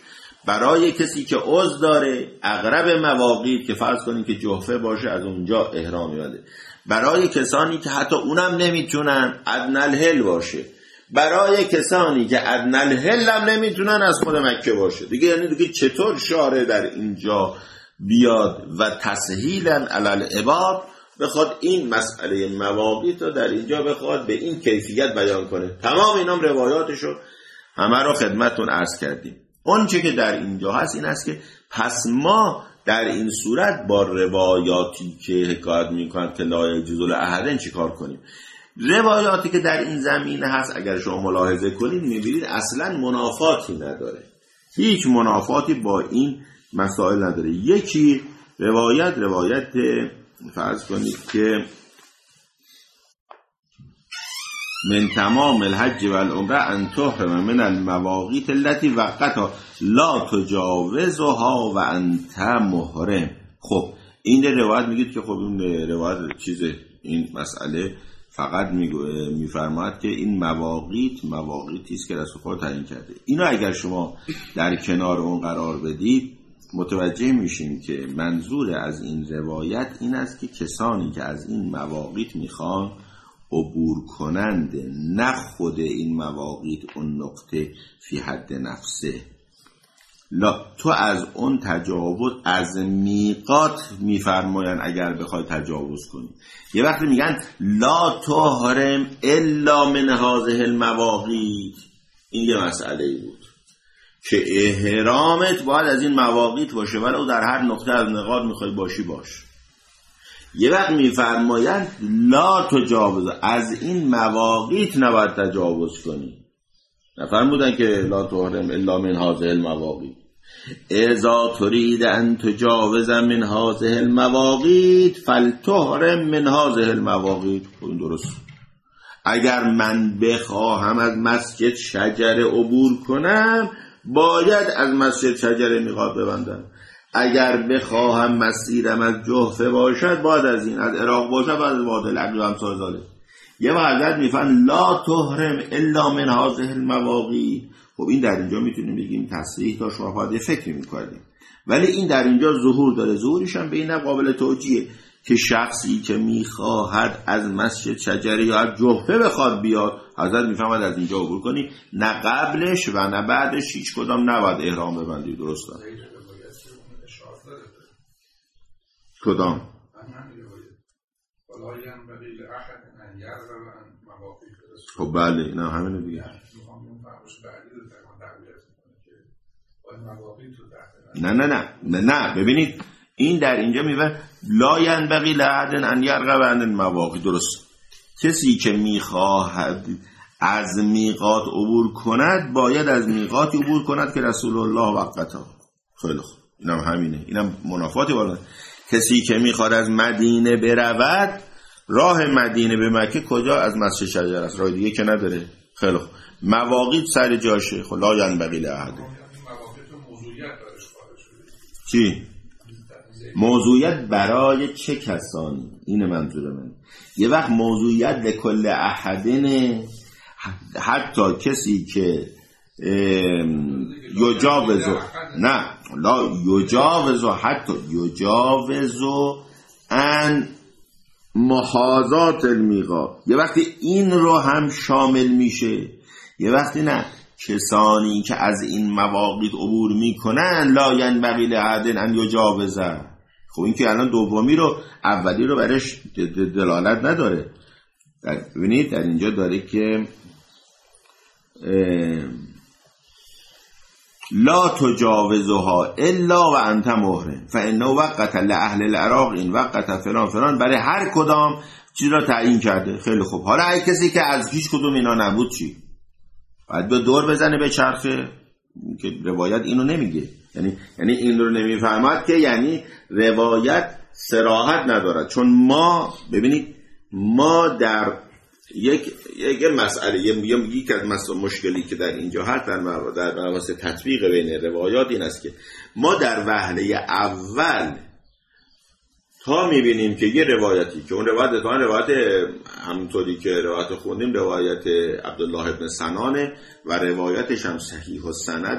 A: برای کسی که عضو داره اقرب مواقیت که فرض کنیم که جحفه باشه از اونجا احرام میبنده، برای کسانی که حتی اونم نمیتونن ادنی الحل باشه، برای کسانی که ادنی الحل هم نمیتونن از خود مکه باشه دیگه. یعنی دیگه چطور شارع در اینجا بیاد و تسهیلا علی العباد بخواد این مسئله مواقیت رو در اینجا بخواد به این کیفیت بیان کنه؟ تمام اینام روایاتشو همه رو خدمتتون عرض کردیم. اون چه که در اینجا هست این است که پس ما در این صورت با روایاتی که حکایت میکنند که لا یجوز لاحد چی کار کنیم؟ روایاتی که در این زمینه هست اگر شما ملاحظه کنید میبینید اصلا منافاتی نداره، هیچ منافاتی با این مسائل نداره. یکی روایت فرض کنید که من تمام الحج و العمره ان تحرم من المواقیت التي وقتها لا تجاوزها و انت محرم. خب این روایت میگید که خب این روایت این مسئله فقط میفرماید که این مواقیتی است که رسول خدا تعیین کرده. اینو اگر شما در کنار اون قرار بدید متوجه میشیم که منظور از این روایت این است که کسانی که از این مواقیت میخوان عبور کنند، نه خود این مواقیت اون نقطه فی حد نفسه، لا تو از اون تجاوز از میقات میفرماین اگر بخوای تجاوز کنی. یه وقتی میگن لا تحرم الا من هذه المواقیت، این یه مسئله بود که احرامت باید از این مواقیت باشه ولو در هر نقطه از نقاط میخوای باشی باش. یه وقت میفرمایند لا تجاوز، از این مواقیت نباید تجاوز کنی. نفرمودن که لا تحرم الا من هذه المواقیت، اذا تريد ان تجاوز من هذه المواقیت فلتحرم من هذه المواقیت. این درست. اگر من بخواهم از مسجد شجره عبور کنم باید از مسجد شجره میقات ببندم، اگر بخواهم مسیرم از جحفه باشد باید از این، از عراق باشد باید از وادی العقیق هم سازاله. یه وقت میفهمن لا تحرم الا من هذه المواقیت. خب این در اینجا میتونیم بگیم تصریح تا شما باید فکر میکنیم، ولی این در اینجا ظهور داره. ظهورش هم به این قابل توجیه که شخصی که میخواهد از مسجد شجره یا از جحفه بخواد بیاد حضرت میفهمد از اینجا عبور کنی، نه قبلش و نه بعدش هیچ کدام نباید احرام ببندی. درسته؟ کدام؟ خب بله اینا همینه دیگه. نه ببینید این در اینجا میگه لا ینبغی لاحد ان یرغب عن المواقیت. درست. کسی که میخواهد از میقات عبور کند باید از میقات عبور کند که رسول الله وقتها. خیلی خوب اینم همینه، اینم منافاتی بالا. کسی که میخواد از مدینه برود راه مدینه به مکه کجا؟ از مسجد شجره است، راه دیگه که نداره. خیلی خوب مواقیت سر جاشه. خب لا ینبغی لاحد. چی؟ موضوعیت برای چه کسانی؟ این منظور من. یه وقت موضوعیت لکل احدینه، حتی کسی که یجاوزو، نه لا یجاوزو، حتی یجاوزو ان محاذات المیقات، یه وقتی این رو هم شامل میشه. یه وقتی نه، کسانی که از این مواقیت عبور میکنن لا ینبغی لاحد ان یجاوزه. خب این که الان دومی رو، اولی رو برش دلالت نداره. ببینید در اینجا داره که لا تجاوزها الا و انت محرم فانه وقت لاهل العراق این وقت فلان فلان، برای هر کدام چیز را تعیین کرده. خیلی خوب، حالا هر کسی که از هیچ کدوم اینا نبود چی؟ باید به دور بزنه به چرخه؟ که روایت اینو نمیگه، یعنی این رو نمیفهمد که یعنی روایت صراحت ندارد. چون ما ببینید ما در یک مسئله، یک از مشکلی که در اینجا هست در مباحث تطبیق بین روایات این است که ما در وهله اول تا میبینیم که یه روایتی که اون روایت همونطوری که روایت خوندیم روایت عبدالله ابن سنانه و روایتش هم صحیح و سنده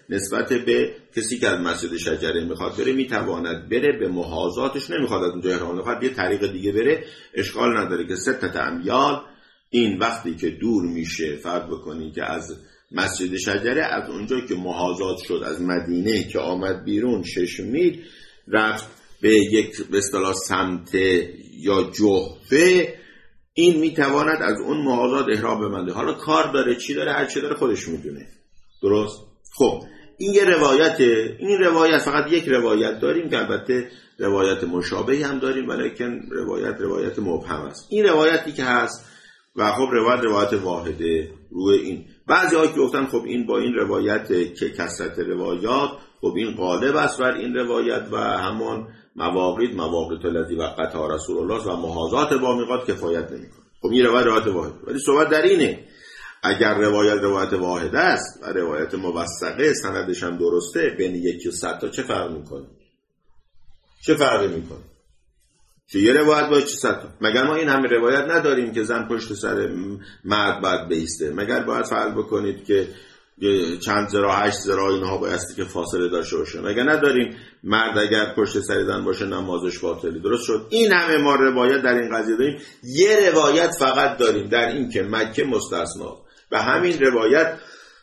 A: نسبت به کسی که از مسجد شجره میخواد بره میتواند بره به محاذاتش، نمیخواد از اونجا احرام بخواد یه طریق دیگه بره، اشکال نداره که 6 امیال این وقتی که دور میشه، فرض بکنید که از مسجد شجره از اونجا که محاذات شد از مدینه که آمد بیرون 6 میل رفت به یک به اصطلاح سمت یا جحفه، این میتواند از اون محاذات احرام ببنده. حالا کار داره چی داره هر چی داره خودش میدونه، درست؟ خب این یه روایته، این روایت فقط یک روایت داریم که البته روایت مشابهی هم داریم ولیکن روایت مبهم است. این روایتی که هست و خب روایت واحده روی این. بعضی ها که گفتن خب این با این روایت که کثرت روایات، خب این غالب است بر این روایت و همون مواقیت الذی وقتها رسول الله و محاذات با میقات کفایت نمیکنه. خب این روایت واحده، ولی صحبت در اینه اگر روایت واحده است و روایت موثقه سندش هم درسته، بین 1 و 100 تا چه فرق میکنه؟ چه فرقی میکنه؟ که یه روایت با 100 تا. مگر ما این همه روایت نداریم که زن پشت سر مرد باید بیسته؟ مگر باید فرض بکنید که چند ذراع 8 ذراع اینها بایستی که فاصله داشته باشه؟ مگر نداریم مرد اگر پشت سر زن باشه نمازش باطله؟ درست شد. این همه ما روایت در این قضیه داریم، یه روایت فقط داریم در این که مکه مستثنا و همین روایت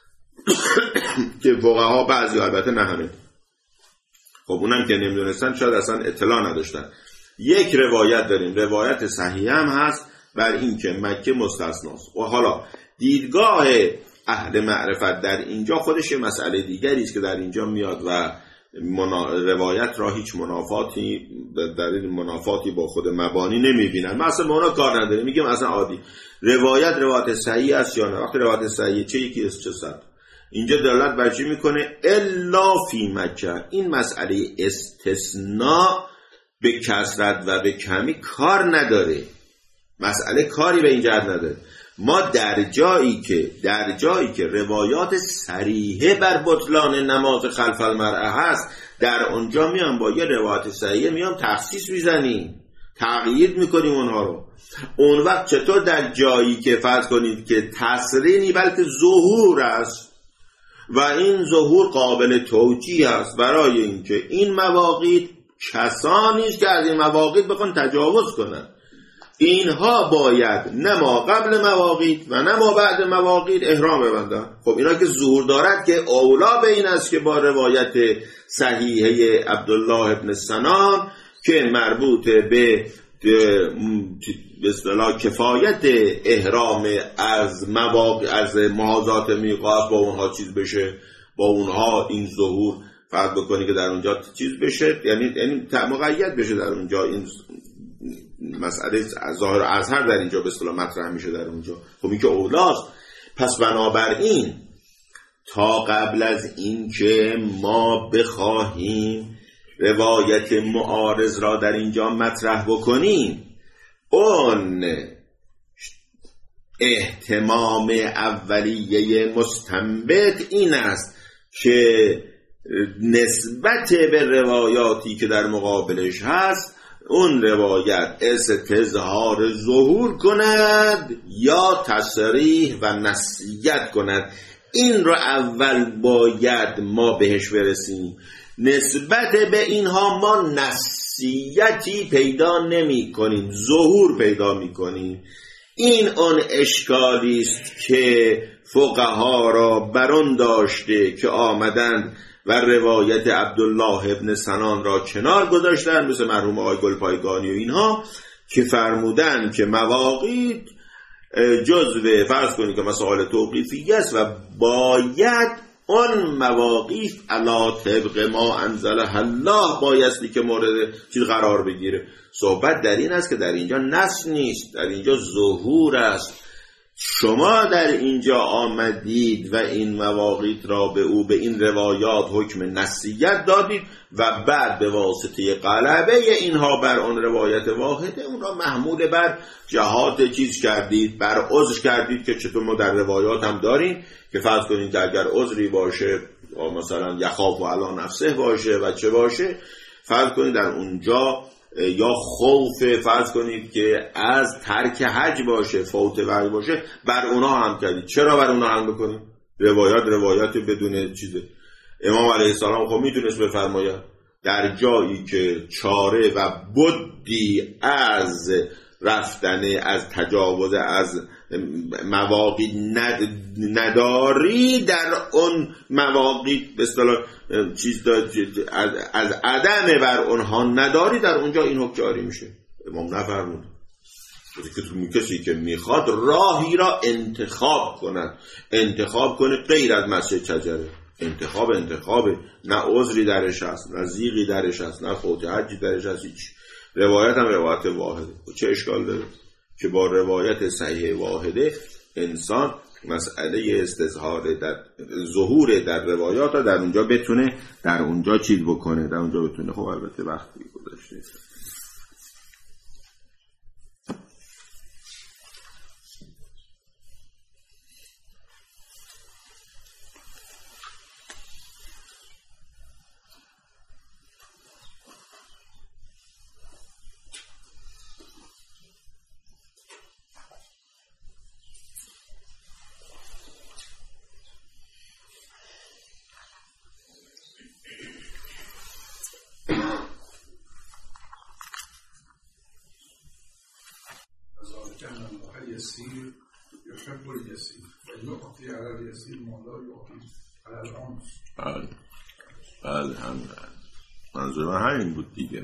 A: که فقها بعضی البته نه همه، خب اونم که نمیدونستن شاید اصلا اطلاع نداشتن. یک روایت داریم، روایت صحیح هم هست بر این که مکه مستثناست. و حالا دیدگاه اهل معرفت در اینجا خودش یه مسئله دیگری است که در اینجا میاد و روایت را هیچ منافاتی با خود مبانی نمیبینن. ما اصلا با اونا کار نداریم، میگیم اصلا عادی روایت صحیح است یا نه. وقتی روایت صحیح چه یکی است چه صد، اینجا دلالت بر چی میکنه؟ الا فی مکه. این مسئله استثناء به کثرت و به کمی کار نداره، مسئله کاری به این جهت نداره. ما در جایی که روایات صریحه بر بطلان نماز خلف المرأه هست، در اونجا میام با یه روایت صحیحه میام تخصیص میزنیم، تغییر میکنیم اونها رو. اون وقت چطور در جایی که فرض کنید که تصریحی بلکه ظهور است و این ظهور قابل توجیه است برای اینکه این مواقیت کسانی است که از این مواقیت بخوان تجاوز کنن، اینها باید نه ما قبل مواقیت و نه ما بعد مواقیت احرام ببندن. خب اینا که ظهور دارد که اولا به این است که با روایت صحیحه عبدالله ابن سنان که مربوط به اصطلاح کفایت احرام از محاذات میقات با اونها چیز بشه، با اونها این ظهور فرض بکنی که در اونجا چیز بشه، یعنی مقید بشه در اونجا، این مسئله ظاهر اظهر در اینجا به اصطلاح مطرح میشه در اونجا. خب این که اولاست. پس بنابراین تا قبل از این که ما بخواهیم روایت معارض را در اینجا مطرح بکنیم، اون اهتمام اولیه مستنبط این است که نسبت به روایاتی که در مقابلش هست اون روایت استظهار ظهور کند یا تصریح و نصیحت کند. این رو اول باید ما بهش برسیم. نسبت به اینها ما نصیحتی پیدا نمی کنیم، ظهور پیدا می کنیم. این اون اشکالی است که فقها را بران داشته که آمدند و روایت عبدالله ابن سنان را کنار گذاشتن، مثل مرحوم آقای گلپایگانی و اینها که فرمودن که مواقیت جزو فرض کنید که مسائل توقیفی است و باید اون مواقیت علی طبق ما انزله الله بایستی که مورد چیز قرار بگیره. صحبت در این است که در اینجا نص نیست، در اینجا ظهور است. شما در اینجا آمدید و این مواقیت را به این روایات حکم نصیحت دادید و بعد به واسطه غلبه اینها بر اون روایت واحده اون را محمول بر جهات چیز کردید، بر عذر کردید که چطور ما در روایات هم داریم که فرض کنید که اگر عذری باشه مثلا یخاف و علی نفسه باشه و چه باشه، فرض کنید در اونجا یا خوف فرض کنید که از ترک حج باشه، فوت وحی باشه، بر اونا هم کردید. چرا بر اونا هم بکنید؟ روایت بدون چیزه، امام علیه السلام خب میتونست بفرماید در جایی که چاره و بدی از رفتن، از تجاوز، از مواقع نداری، در اون مواقع به اصطلاح چیز از عدم بر اونها نداری، در اونجا این حکم جاری میشه. امام نفرمود کسی که میخواد راهی را انتخاب کنه غیر از مسجد شجره. انتخاب نه عذری درش هست، نه زیغی درش هست، نه فوت حجی درش هست. هیچ روایت هم روایت واحده. چه اشکال داره که با روایت صحیح واحده انسان مسئله استظهار در ظهور در روایات ها در اونجا بتونه در اونجا چیز بکنه، در اونجا بتونه. خب البته وقتی گذاشته
B: اليسير يحب اليسير ويعطي على اليسير ما لا يعطي على العنف.
A: بله منظور من همین بود دیگه.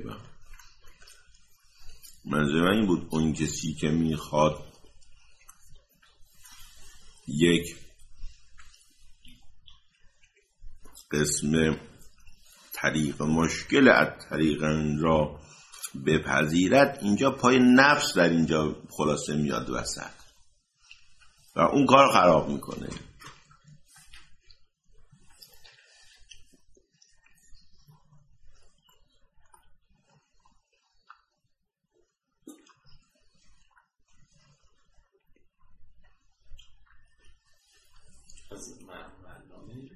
A: منظور من این بود اون کسی که میخواد یک قسم طریق مشکل از طریق را بپذیرد، اینجا پای نفس در اینجا خلاصه میاد وسط و اون کار خراب میکنه.
C: از معنی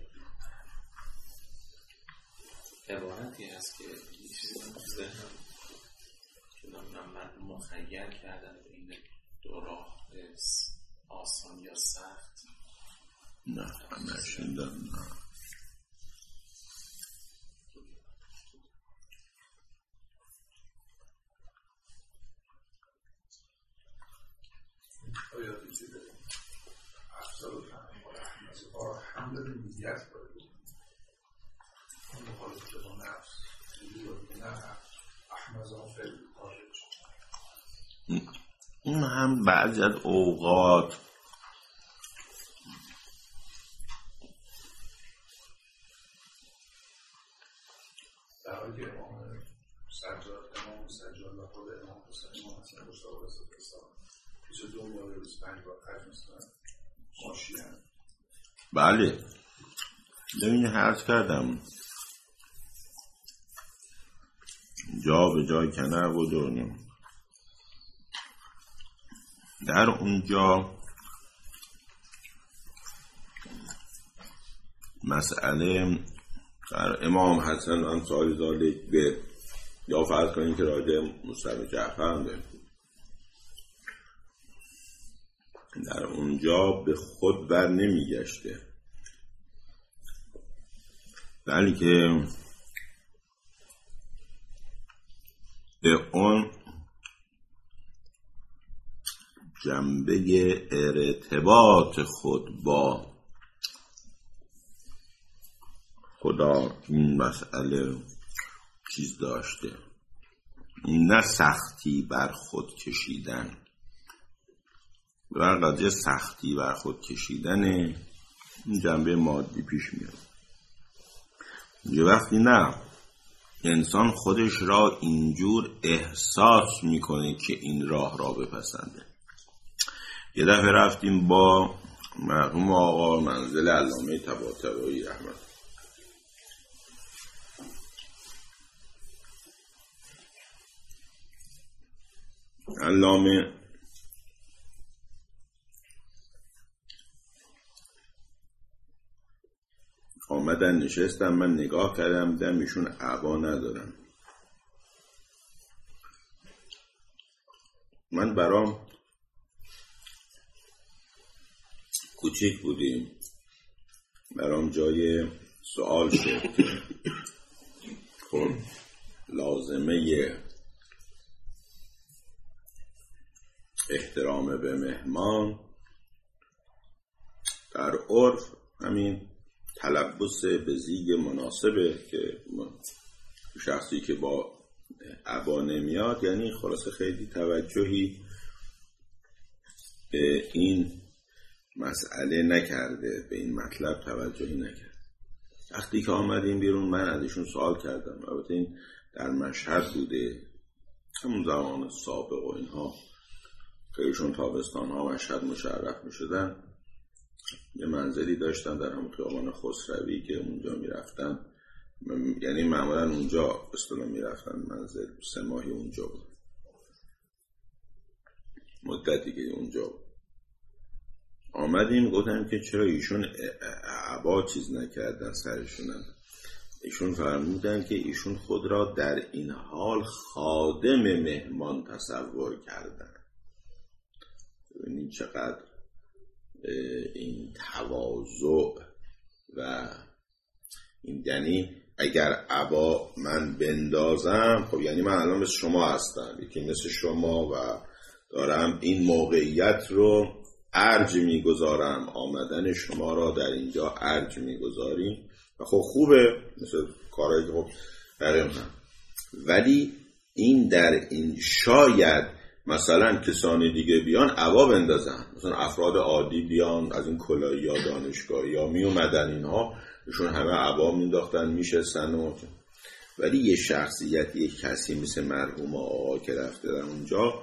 C: عبارتی هست که یه چیزی من تو ذهنم که من مخیر کردن بین دو راه آسان یا سخت.
A: نه نشوندم. نه
B: آیا دیگه افضل فهم و رحمت و حمل نیت باید اون مخالفت با نفس نه احمزان فعل خارج.
A: اون هم بعضی از اوقات
B: در حالی که امام سجاد و خود امام حسین امام حسین مشتاق رسول اسلام 22 بار 25 بار حج می‌کنن ماشی هم.
A: بله ببین عرض کردم جا به جای کنه و دونیم در اونجا مسئله در امام حسن هم سال ذالک به یا فرض کنیم که راجع مصطفی جعفر هم داریم، در اونجا به خود بر نمیگشته، بلکه به اون جنبه ارتباط خود با خدا این مسئله چیز داشته، نه سختی بر خود کشیدن. و قضیه سختی بر خود کشیدن این جنبه مادی پیش میاد. یه وقتی نه انسان خودش را اینجور احساس میکنه که این راه را بپسنده. یه دفعه رفتیم با مرحوم آقا منزل علامه طباطبایی رحمت علامه آمدن نشستم، من نگاه کردم دیدم ایشون عبا ندارن. من برام کوچیک بودیم، برام جای سوال شد که خب لازمه احترام به مهمان در عرف همین تلبس به زیگ مناسبه که شخصی که با عبا نمیاد، یعنی خلاصه خیلی توجهی به این مسئله نکرده، به این مطلب توجهی نکرده. وقتی که آمدیم بیرون من از ایشون سوال کردم، البته این در مشهد بوده، همون زمان سابق و اینها که ایشون تابستان ها مشهد مشرف می شدن، یه منزلی داشتن در همون خیابان خسروی که اونجا می رفتن، یعنی معمولا اونجا اصطلاح می رفتن، منزل 3 ماهی اونجا بود، مدت دیگه اونجا بود. آمدیم گفتم که چرا ایشون عبا چیز نکردن سرشونن. ایشون فرمودن که ایشون خود را در این حال خادم مهمان تصور کردن. ببینید چقدر این تواضع و این، یعنی اگر عبا من بندازم، خب یعنی من الان مثل شما هستم، یکی مثل شما و دارم این موقعیت رو ارج میگذارم، آمدن شما را در اینجا ارج میگذاریم و خب خوبه، مثل کارهایی که خب بریم هم. ولی این در این شاید مثلا کسانی دیگه بیان عبا بندازن، مثلا افراد عادی بیان از این کلاهی یا دانشگاهی یا می اومدن اینها، ایشون همه عبا مینداختن میشستن و ولی یه شخصیت، یه کسی مثل مرحوم آقا که رفته در اونجا،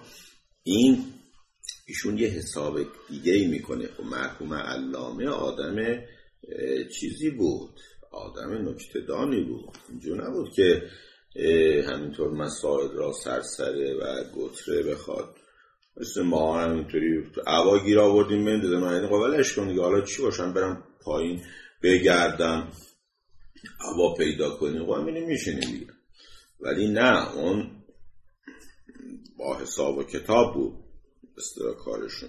A: ایشون یه حساب دیگه ای میکنه. و مرحوم علامه آدم چیزی بود، آدم نکته‌دانی بود، اینجور نبود که همینطور مسائل را سرسره و گتره بخواد. مثل ما همینطوری عبا گیر آوردیم بندازه من قابلش کنی که حالا چی باشم برم پایین بگردم عبا پیدا کنیم و همینه میشینیم دیگه. ولی نه، اون با حساب و کتاب بود اصطلاح کارشون.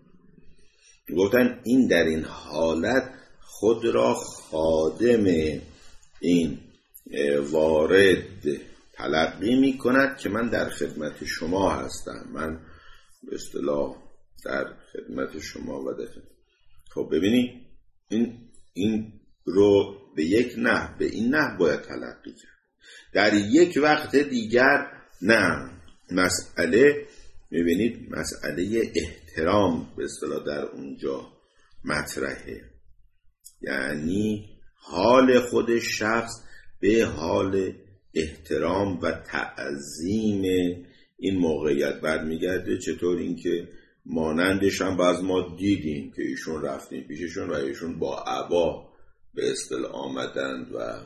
A: گفتن این در این حالت خود را خادم این وارد تلقی می کند که من در خدمت شما هستم، من به اصطلاح در خدمت شما و در خدمت. خب ببینی این رو به یک نحو، به این نحو باید تلقی کرد. در یک وقت دیگر نه. مسئله میبینید مسئله احترام به اصطلاح در اونجا مطرحه، یعنی حال خود شخص به حال احترام و تعظیم این موقعیت برمیگرده. چطور؟ اینکه مانندش هم باز ما دیدیم که ایشون رفتیم پیششون و ایشون با عبا به اصطلاح آمدند و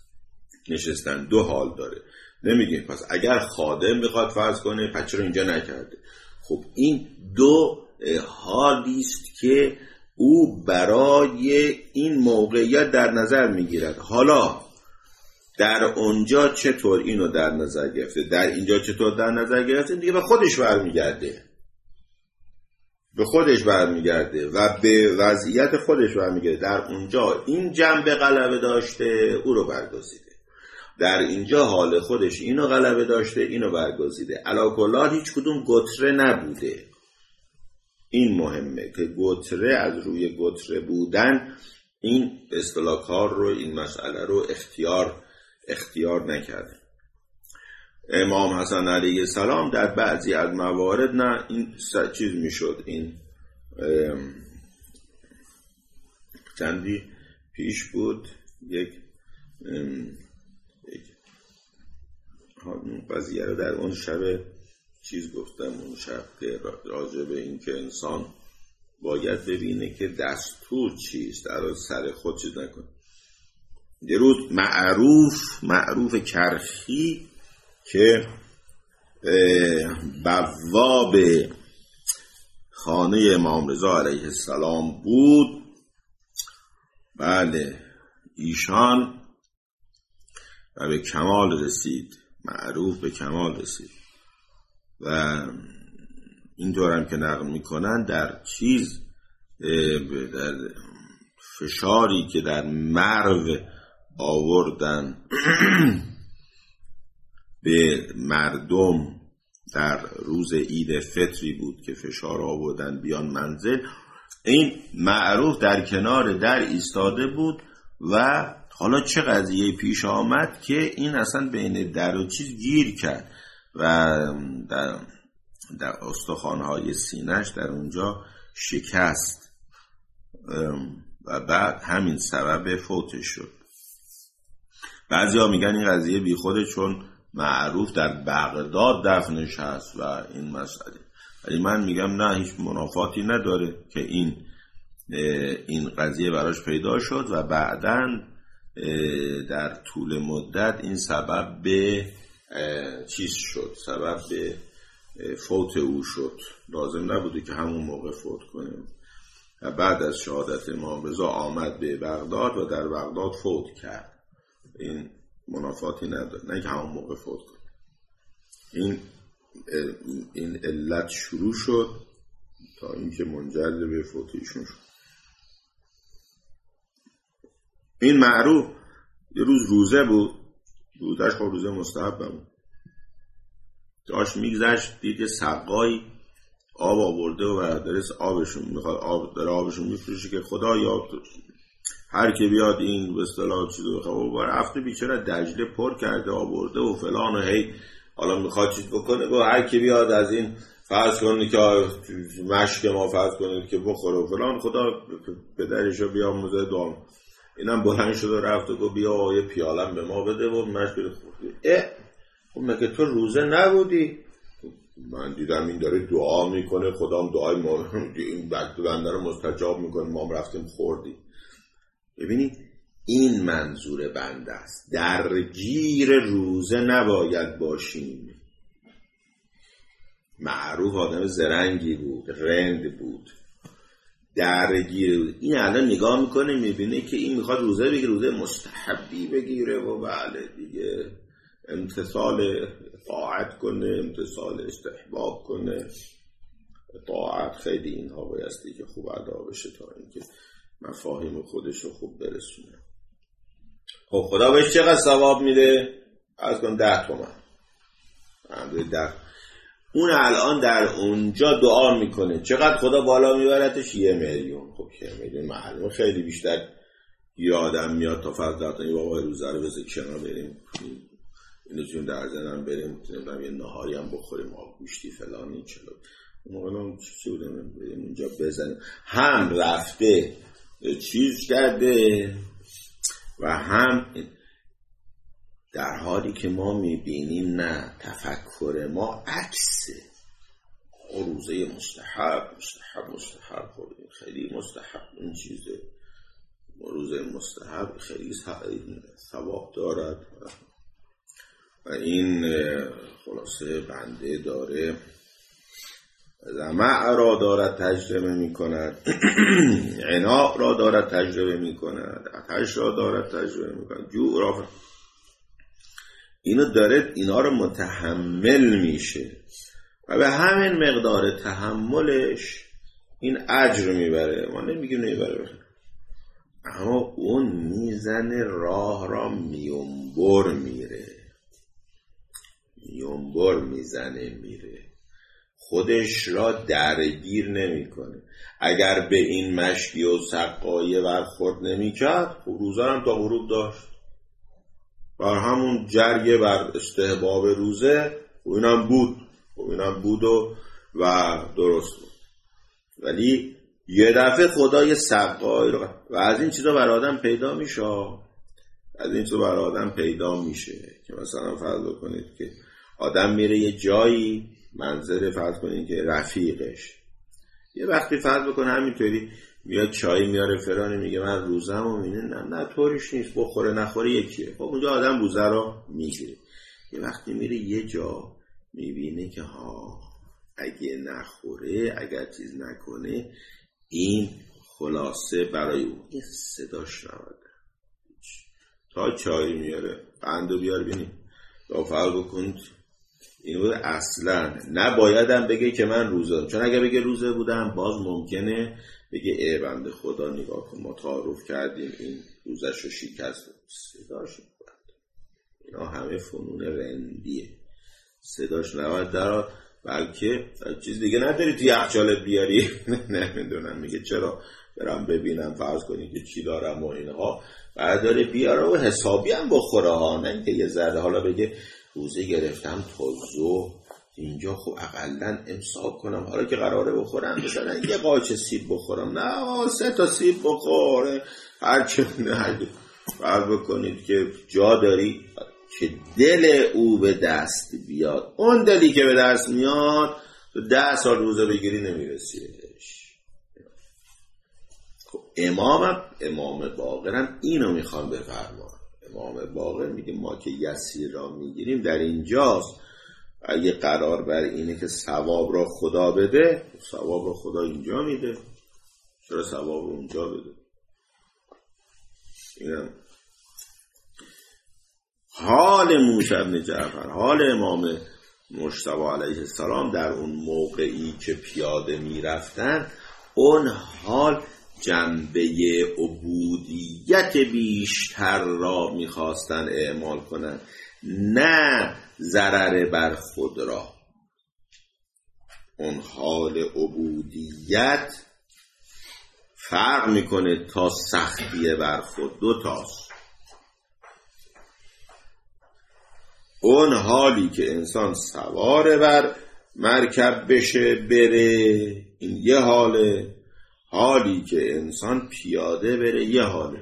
A: نشستن. دو حال داره، نمیگیم پس اگر خادم بخواد فرض کنه پس چرا اینجا نکرده. خب این دو حالی است که او برای این موقعیت در نظر میگیرد. حالا در اونجا چطور اینو در نظر گرفته، در اینجا چطور در نظر گرفته، دیگه به خودش برمیگرده، به خودش برمیگرده و به وضعیت خودش برمیگرده. در اونجا این جنبه غلبه داشته، او رو برگزیده. در اینجا حال خودش اینو غلبه داشته، اینو برگزیده. علاکلات هیچ کدوم گتره نبوده. این مهمه که گتره، از روی گتره بودن این اصطلاح کار رو، این مسئله رو اختیار نکرده. امام حسن علیه السلام در بعضی از موارد نه، این چیز میشد. این چندی پیش بود یک قضیه رو در اون شب چیز گفتم، اون شب که راجع به این که انسان باید ببینه که دستور چیست، در سر خود چیز نکنه. یه روز معروف کرخی که بواب خانه امام رضا علیه السلام بود، بله ایشان و به کمال رسید، معروف به کمال رسید و اینطور هم که نقل میکنن در چیز، در فشاری که در مرو آوردن به مردم در روز عید فطری بود که فشار آوردن بیان منزل، این معروف در کنار در ایستاده بود و حالا چه قضیه پیش آمد که این اصلا بین در و چیز گیر کرد و در استخوان‌های سینه‌اش در اونجا شکست و بعد همین سبب فوتش شد. بعضیا میگن این قضیه بیخوده چون معروف در بغداد دفنش هست و این مسئله، ولی من میگم نه، هیچ منافاتی نداره که این قضیه براش پیدا شد و بعداً در طول مدت این سبب به چیز شد، سبب به فوت او شد. لازم نبوده که همون موقع فوت کنیم. و بعد از شهادت امام رضا آمد به بغداد و در بغداد فوت کرد. این منافاتی نداره، نه که همون موقع فوت کنیم. این علت شروع شد تا اینکه منجر به فوت ایشون شد. این معروف یه روز روزه بود، روزش خب روزه مستحب بود، داشت میگذشت دید یه سقایی آب آورده و درست آبشون میخواد، داره آبشون میفروشه که خدا یا هر که بیاد این به اصطلاح چیزو بخواه رفته بیچاره دجله پر کرده آورده و فلان و هی حالا میخواد چیز بکنه و هر که بیاد از این فرض کنید که مشک ما فرض کنید که بخوره و فلان، خدا پدرشو بیاموزه دوام. اینم بلند شد و رفت و گفت بیا یه پیالم به ما بده و مشک خورد. خب مگه تو روزه نبودی؟ من دیدم این داره دعا میکنه، خدام دعای ما این بنده رو مستجاب میکنه، ما هم رفتیم خوردیم. ببینید این منظور بنده است، درگیر روزه نباید باشیم. معروف آدم زرنگی بود، رند بود، درگیر بود. این الان نگاه میکنه میبینه که این میخواد روزه بگیره، روزه مستحبی بگیره و بله دیگه امتثال طاعت کنه، امتثال استحباب کنه. طاعت خیلی اینها بایستی که خوب ادا بشه تا اینکه مفاهیم خودش رو خوب برسونه. خب خدا بهش چقدر ثواب میده؟ از کن 10 تومن. اون الان در اونجا دعا میکنه چقدر خدا بالا میبرتش؟ 1 میلیون. خب 1 میلیون معلومه خیلی بیشتر یه آدم میاد تا فرض دادن بابا روزه رو بذار کنار بریم اینو چون در زنم بریم یه نهاری هم بخوریم آب گوشتی فلانی چلو موقعا چی بودم بریم اونجا بزنیم. هم رفته چیز کرده و هم در حالی که ما میبینیم نه، تفکر ما عکسه. روزه مستحب خب خیلی مستحب این چیزه، روزه مستحب خیلی ثواب دارد و این خلاصه بنده داره زمع را دارد تجربه می کند، عناق را دارد تجربه می کند، آتش را دارد تجربه می کند، جوع را اینو داره، اینا رو متحمل میشه و به همین مقدار تحملش این اجر میبره. ما نمیگیم نمیبره، اما اون میزنه راه را میونبر میزنه میره، خودش را درگیر نمیکنه. اگر به این مشکی و سقایه برخورد نمیکرد خب روزه هم تا غروب داشت، بر همون جریه بر استحباب روزه و اینم بود و درست بود. ولی یه دفعه خدا یه سقایی رو و از این چیزا بر آدم پیدا میشه که مثلا فرض کنید که آدم میره یه جایی منظر فرض کنید که رفیقش یه وقتی فرض بکنه همینطوری میاد چای میاره فرانی میگه من روزم و مینه نه طوریش نیست، بخوره نخوره یکیه. خب اونجا آدم روزه رو میگیره. یه وقتی میره یه جا میبینه که اگه نخوره، اگر چیز نکنه، این خلاصه برای اون یه صداش نباده تا چای میاره قندو بیار بینیم تا فرض بکنید این بود اصلا نبایدم بگه که من روزه، چون اگه بگه روزه بودم باز ممکنه بگه ای بنده خدا نگاه کن ما تعارف کردیم این روزش رو شکست. صداش اینا همه فنون رندیه، صداش نباید در، بلکه چیز دیگه نداری توی یخچالت بیاری. نمیدونم میگه چرا برم ببینم فرض کنی که چی دارم و اینها، بعد داره بیاره و حسابی هم بخوره ها، نه اینکه یه ذره حالا بگه روزه گرفتم تا ظهر اینجا خب اقلن امساک کنم، حالا که قراره بخورم مثلا یه قاچ سیب بخورم، نه 3 تا سیب بخوره هرچه. نه فرض بکنید که جا داری که دل او به دست بیاد، اون دلی که به دست میاد 10 سال روزه بگیری نمیرسیش. خب امام باقرم اینو میخوان بفرمان. امام باقر میگه ما که یسیر را میگیریم در اینجاست، اگه قرار بر اینه که ثواب را خدا بده، ثواب را خدا اینجا میده، چرا ثواب را اونجا بده؟ اینم حال موسی بن جعفر، حال امام مجتبی علیه السلام در اون موقعی که پیاده می رفتن، اون حال جنبه عبودیت بیشتر را می خواستن اعمال کنن، نه ضرر بر خود را. اون حال عبودیت فرق میکنه تا سختی بر خود، 2 تاست. اون حالی که انسان سوار بر مرکب بشه بره، این یه حاله، حالی که انسان پیاده بره یه حاله.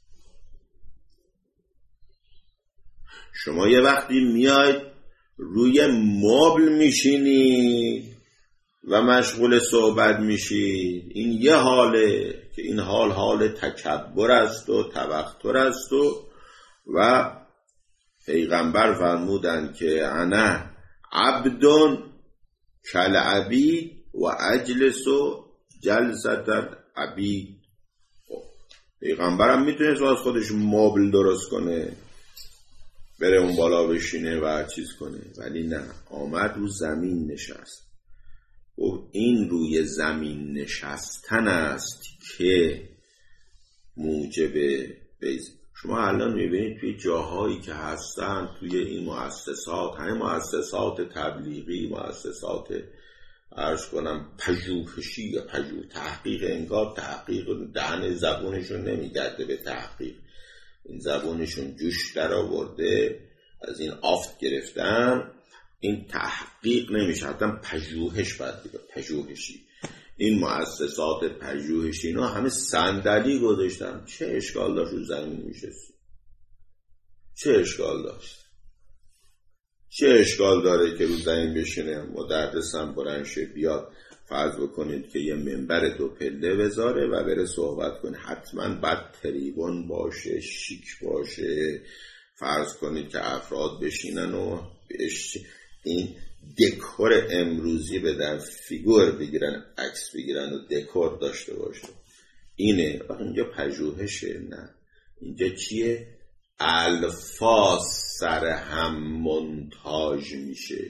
A: شما یه وقتی میاید روی مبل میشینید و مشغول صحبت میشید، این یه حاله که این حال تکبر است و تبختر است و پیغمبر فرمودند که انا عبدون کالعبید و اجلس جلسة العبید. پیغمبرم میتونست از خودش مبل درست کنه بره اون بالا بشینه و چیز کنه، ولی نه، آمد رو زمین نشست. و این روی زمین نشستن است که موجب بیز. شما الان میبینید توی جاهایی که هستن، توی این مؤسسات، همه مؤسسات تبلیغی، مؤسسات عرض کنم پژوهشی یا تحقیق، انگار تحقیق دهن زبونشون نمیگرده به تحقیق، این زبونشون جوش در آورده، از این آفت گرفتن، این تحقیق نمیشه، حتی پژوهش باید دیگه، پژوهشی. این مؤسسات پژوهشی اینا همه صندلی گذاشتن، چه اشکال داشت رو زمین میشستی؟ چه اشکال داشت؟ چه اشکال داره که رو زمین بشینه؟ مدرسم بلند شه بیاد فرض بکنید که یه منبر 2 پله بذاره و بره صحبت کنه، حتما باید تریبون باشه، شیک باشه، فرض کنید که افراد بشینن و این دکور امروزی بدن، فیگور بگیرن، عکس بگیرن و دکور داشته باشه. اینه. اینجا پژوهشه؟ نه، اینجا چیه؟ الفاظ سر هم منتاج میشه،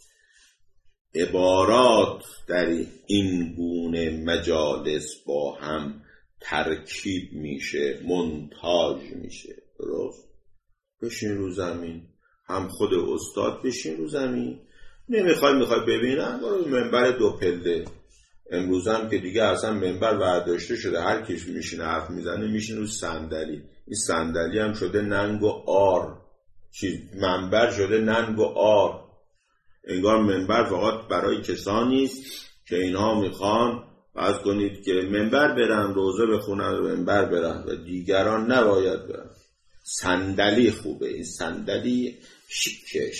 A: عبارات در این گونه مجالس با هم ترکیب میشه، منتاج میشه. درست؟ بشین رو زمین، هم خود استاد بشین رو زمین، میخوای ببینن برو منبر 2 پله. امروز هم که دیگه اصلا منبر برداشته شده، هر کیش میشینه حرف میزنه میشینه رو صندلی، این صندلی هم شده ننگ و آر، منبر شده ننگ و آر. انگار منبر فقط برای کسانی است که اینها میخوان فرض کنید که منبر برن، روزه بخونن و منبر برن و دیگران نباید برن. صندلی خوبه، این صندلی شیکه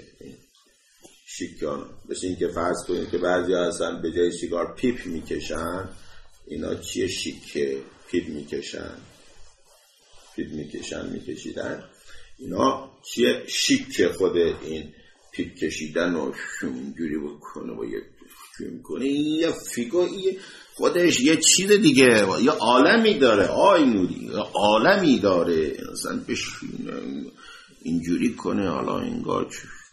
A: مثل این که فرض کنید که بعضی ها هستن به جای سیگار پیپ میکشن، اینا چیه؟ شیکه، پیپ میکشیدن، اینا چیه؟ شیکه. خود این پیپ کشیدن و شونجوری بکنه و یه فیلم کنه، این یه فیگو، خودش یه چیز دیگه، یه عالمی داره. آی نوری یه عالمی داره، اصلا بشینه اینجوری کنه، حالا انگار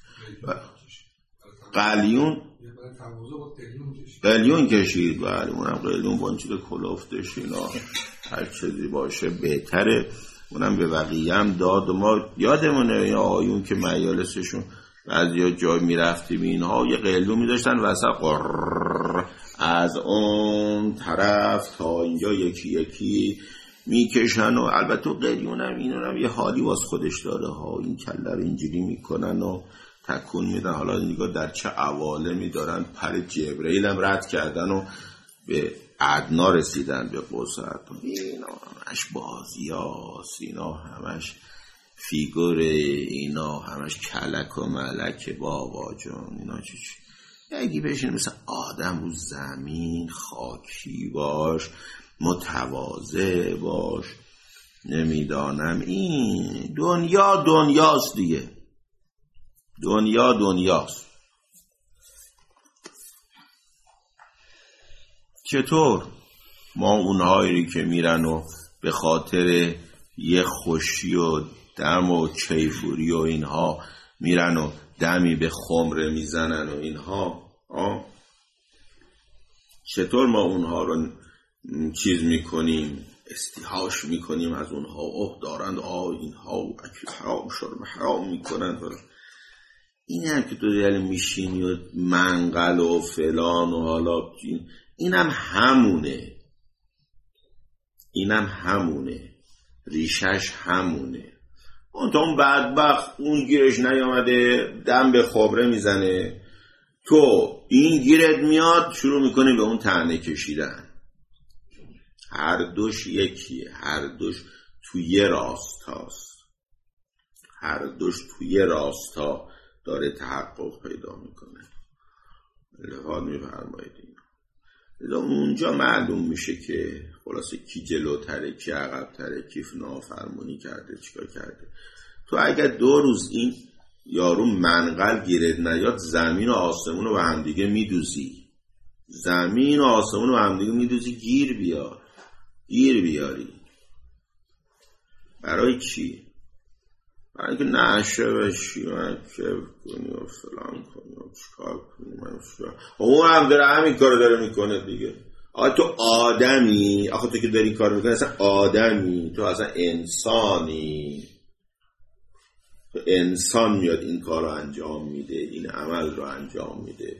A: قلیون کشید، بله اونم قلیون بانچه به کلافتش، اینا هر چیزی باشه بهتره. اونم به بقیه هم داد. و ما یادمونه این آقایون که مجالسشون بعضیا جای میرفتیم اینها یه قلدو می‌داشتن وسط قرر از اون طرف تا اینجا یکی یکی میکشن. و البته قلیونم اینونم یه حالی واس خودش داره ها، این کله رو اینجوری میکنن و تکون میدن. حالا نگاه در چه عوالمی دارن، پر جبرئیل هم رد کردن و به ادنا رسیدن، به قصد. اینا همش بازیاست، اینا همش فیگور، اینا همش کلک و ملک بابا جون. اینا چی یکی بشین مثل آدم رو زمین خاکی باش، متواضع باش. نمیدانم این دنیاست دیگه، دنیاست. چطور ما اونهایی که میرن و به خاطر یه خوشی و دم و کیفوری و اینها میرن و دمی به خمره میزنن و اینها، چطور ما اونها رو چیز میکنیم، استیحاش میکنیم از اونها، دارند اینها اکل حرام شرم حرام میکنند. این هم که تو دیگه میشینی و منقل و فلان و حالا اینم همونه، ریشش همونه. اون بدبخت اون گیرش نیامده دم به خبره میزنه، تو این گیرت میاد شروع میکنی به اون طعنه کشیدن. هر دوش یکیه، هر دوش توی راستاست، هر دوش توی راستا داره تحقق پیدا میکنه. لحاظ میفرمایید اینا. اونجا معلوم میشه که خلاصه کی جلوتره، کی عقبتره، کی نافرمانی کرده، چیکار کرده. تو اگر 2 روز این یارو منقل گیرت نیاد، زمین و آسمون رو به هم دیگه میدوزی، زمین و آسمون رو به هم دیگه میدوزی، گیر بیاری. برای چی؟ برای که نشه بشی من کف کنی و فلان کنی و چیکار کنی. اون هم داره همین کار داره میکنه دیگه. آخه تو آدمی، آخه تو که داری کار میکنی اصلا آدمی، تو اصلا انسانی. تو انسان میاد این کار رو انجام میده، این عمل رو انجام میده.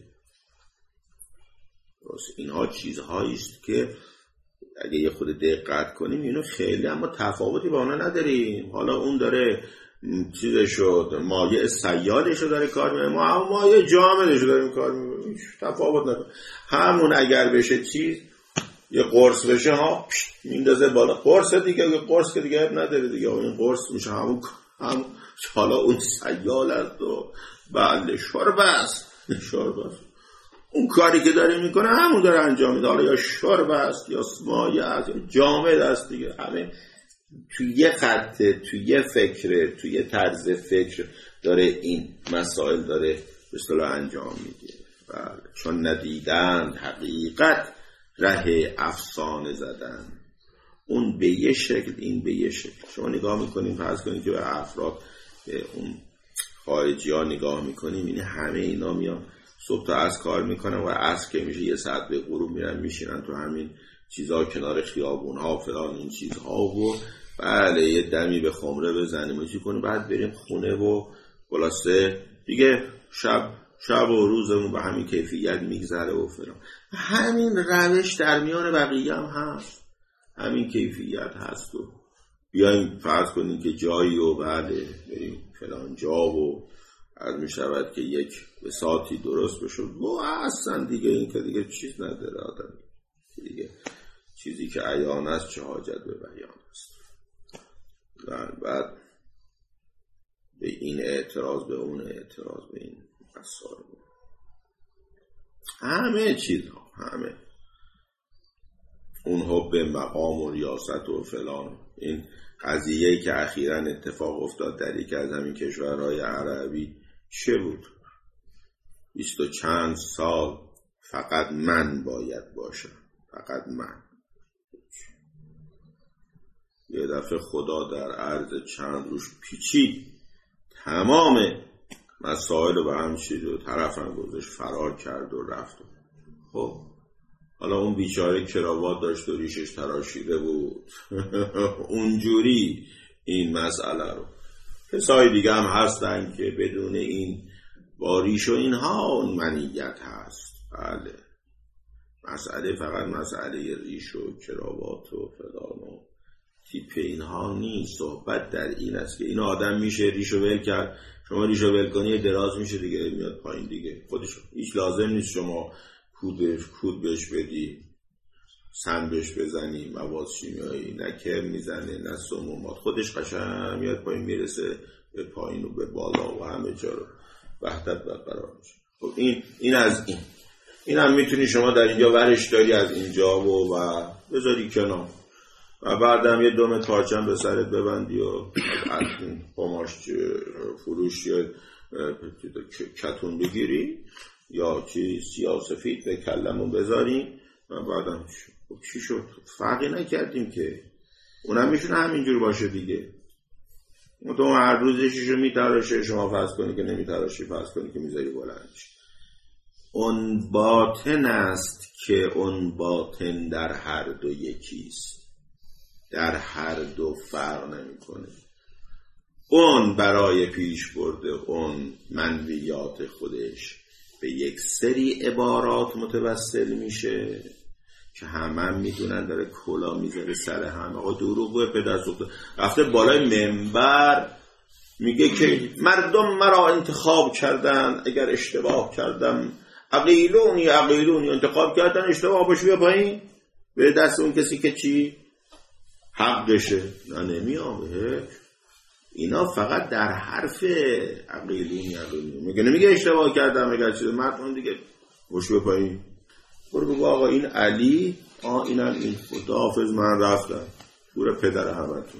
A: اینها چیزهاییست که اگه یه خود دقت کنیم اینو خیلی اما تفاوتی با اونا نداریم. حالا اون داره چیزشو مایع سیالشو داره کار میکنه، ما مایع جامدشو داریم کار میکنیم، تفاوت نداره. همون اگر بشه چیز یه قرص بشه ها میندازه بالا، قرص دیگه، قرص که دیگه نداره دیگه، این قرص میشه هم حالا اون سیال است و بله شرب است. اون کاری که داره میکنه همون داره انجام میده، حالا یا شرب است یا مایع است یا جامد است دیگه. همه توی یه خطه، توی یه فکره، توی یه طرز فکر داره این مسائل داره به اصطلاح انجام میده. بله. چون ندیدن حقیقت ره افسانه زدن. اون به یه شکل، این به یه شکل. شما نگاه میکنیم، فرض کنید که به افراد، به اون خارجی ها نگاه میکنیم، این همه اینا میان صبح تا از کار میکنن و عصر که میشه یه ساعت به غروب میرن میشینن تو همین چیزها کنار خیابون ها فلان این چیزها و بله یه دمی به خمره بزنیم و چی کنیم، بعد بریم خونه و خلاصه دیگه شب و روزمون به همین کیفیت میگذره و فلان. همین روش در میان بقیه هم هست، همین کیفیت هست. و بیایم فرض کنیم که جایی و بله بریم فلان جا و از می شود که یک بساطی درست بشه و اصلا دیگه این که دیگه چیز نداره آدم دیگه، چیزی که عیان است چه حاجت به بیان است. بعد به این اعتراض، به اون اعتراض، به این مسائل، همه چیزها، همه اون حب مقام و ریاست و فلان. این قضیه‌ای که اخیراً اتفاق افتاد در یکی از همین کشورهای عربی چه بود؟ 20 و چند سال فقط من باید باشم، فقط من. یه دفعه خدا در عرض چند روز پیچید، تمام مسائل رو به هم چید و طرفم گذاشت، فرار کرد و رفت. خب حالا اون بیچاره کراوات داشت و ریشش تراشیده بود اونجوری این مسئله رو. کسای دیگه هم هستن که بدون این باریش و اینها اون منیت هست. بله، مسئله فقط مسئله ریش و کراوات و فلان و تیپ اینها نیست. صحبت در این است که این آدم میشه ریشو ول کرد، شما ریشو ول کنی دراز میشه دیگه، میاد پایین دیگه خودش. هیچ لازم نیست شما کود بهش بدی، سم بهش بزنی، مواد شیمیایی، نه کرم میزنه نه سمومات، خودش قشنگ میاد پایین، میرسه به پایین و به بالا و همه جا رو وحدت برقرار میشه. خب این از این هم میتونی شما در اینجا ورش داری از اینجا و بذاری کنار و بعدم یه دم پارچم به سرت ببندی و از قماش فروش یا کتون بگیری یا چی سیاسفید به کلمون بذاری و بعدم چی شد؟ فرقی نکردیم که. اونم میشونه همینجور باشه دیگه. تو هر روزشیشو میتراشه، شما فرض کنی که نمیتراشی، فرض کنی که میذاری بلندش. اون باطن است که اون باطن در هر دو یکیست، در هر دو فرق نمی کنه. اون برای پیش برده اون منویات خودش به یک سری عبارات متوسل میشه که همه میدونن داره کلا میذاره سر هم. آقا دروغه پدر سوخته رفته بالای منبر میگه که مردم مرا انتخاب کردن، اگر اشتباه کردم عقیلونی انتخاب کردن، اشتباه باشه بیا پایین به دست اون کسی که چی حقشه. نه نمیامه. اینا فقط در حرف عقیلونی میگه، نمیگه اشتباه کردم اگر چیز مردم دیگه باشه بیا پایین. برو بگو آقا این علی اینم این خداحافظ من رفتم پور پدر همتون،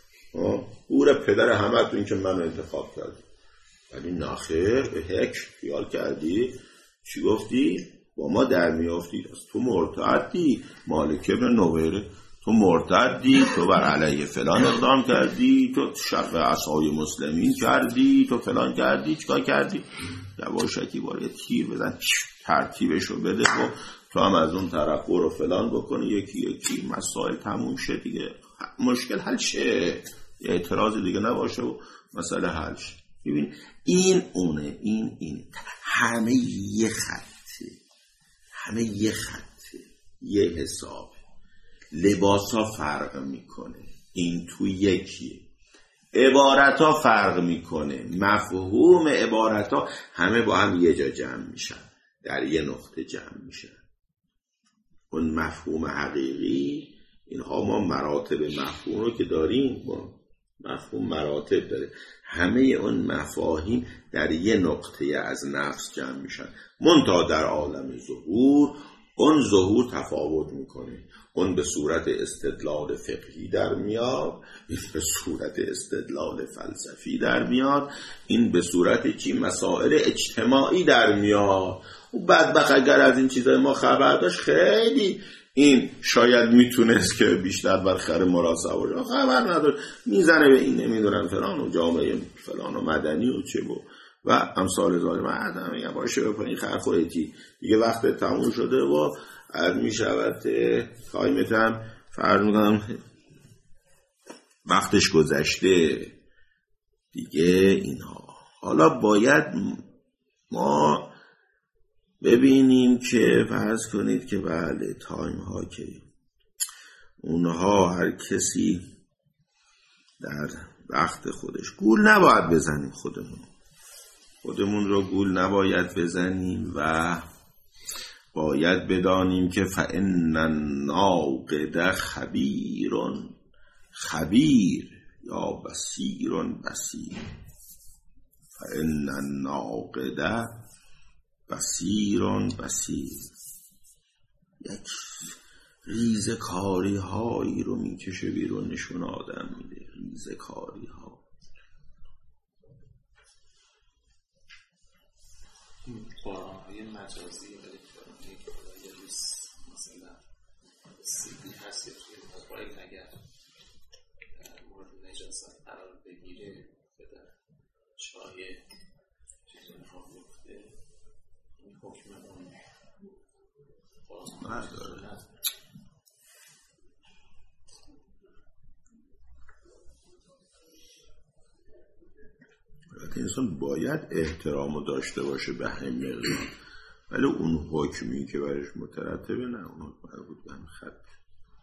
A: پور پدر همتون که منو انتخاب کردی. ولی ناخیر به هک خیال کردی چی گفتی؟ با ما در میافتی. تو مرتدی، مالک ابن نویره، تو مرتدی، تو بر علیه فلان اقدام کردی، تو شق عصای مسلمین کردی، تو فلان کردی، چیکار کردی؟ یواشکی باره تیر بزن ترتیبشو بده و تو هم از اون طرف برو فلان بکنی، یکی مسائل تموم شه دیگه، مشکل حل شه، یه اعتراض دیگه نباشه و مسئله حل شه. ببین این اونه، این همه یه خطه، همه یه خطه، یه حساب. لباسا فرق میکنه، این تو یکیه. عبارتا فرق میکنه، مفهوم عبارتا همه با هم یه جا جمع میشن، در یه نقطه جمع میشن. اون مفهوم حقیقی، اینها ما مراتب مفهوم رو که داریم، مفهوم مراتب داره، همه اون مفاهیم در یه نقطه از نفس جمع میشن. منتها در عالم ظهور اون ظهور تفاوت میکنه. اون به صورت استدلال فقهی در میاد، این به صورت استدلال فلسفی در میاد، این به صورت چی مسائل اجتماعی در میاد. و بدبخت اگر از این چیزای ما خبر داشت خیلی این شاید میتونست که بیشتر بر خر مراسه باشه، خبر نداشت، میزنه به این نمیدونن فلان و جامعه فلان و مدنی و چه و امثال ظالم آدم میگه باشه بپنی خر خودتی دیگه، وقت تموم شده و میشود تایمتم فرمودم وقتش گذشته دیگه. اینها حالا باید ما ببینیم که فرض کنید که بله تایم ها که اونها هر کسی در وقت خودش، گول نباید بزنیم خودمون رو گول نباید بزنیم و باید بدانیم که فإن الناقد خبیر یا بصیر فإن الناقد بصیر. یک ریزکاری هایی رو میکشه بیرون، نشون آدم میده ریزکاری ها.
C: قرآن‌های مجازی ولی قرآن‌هایی که یه روز مثلا سیدی هست که موبایل اگر مورد نجاست قرار بگیره به در چای چیزی ها بیفته، این حکم اون باز نداره.
A: انسان باید احترام داشته باشه به همین مقدار، ولی اون حکمی که برش مترتبه نه، اون مربوط به همین خط.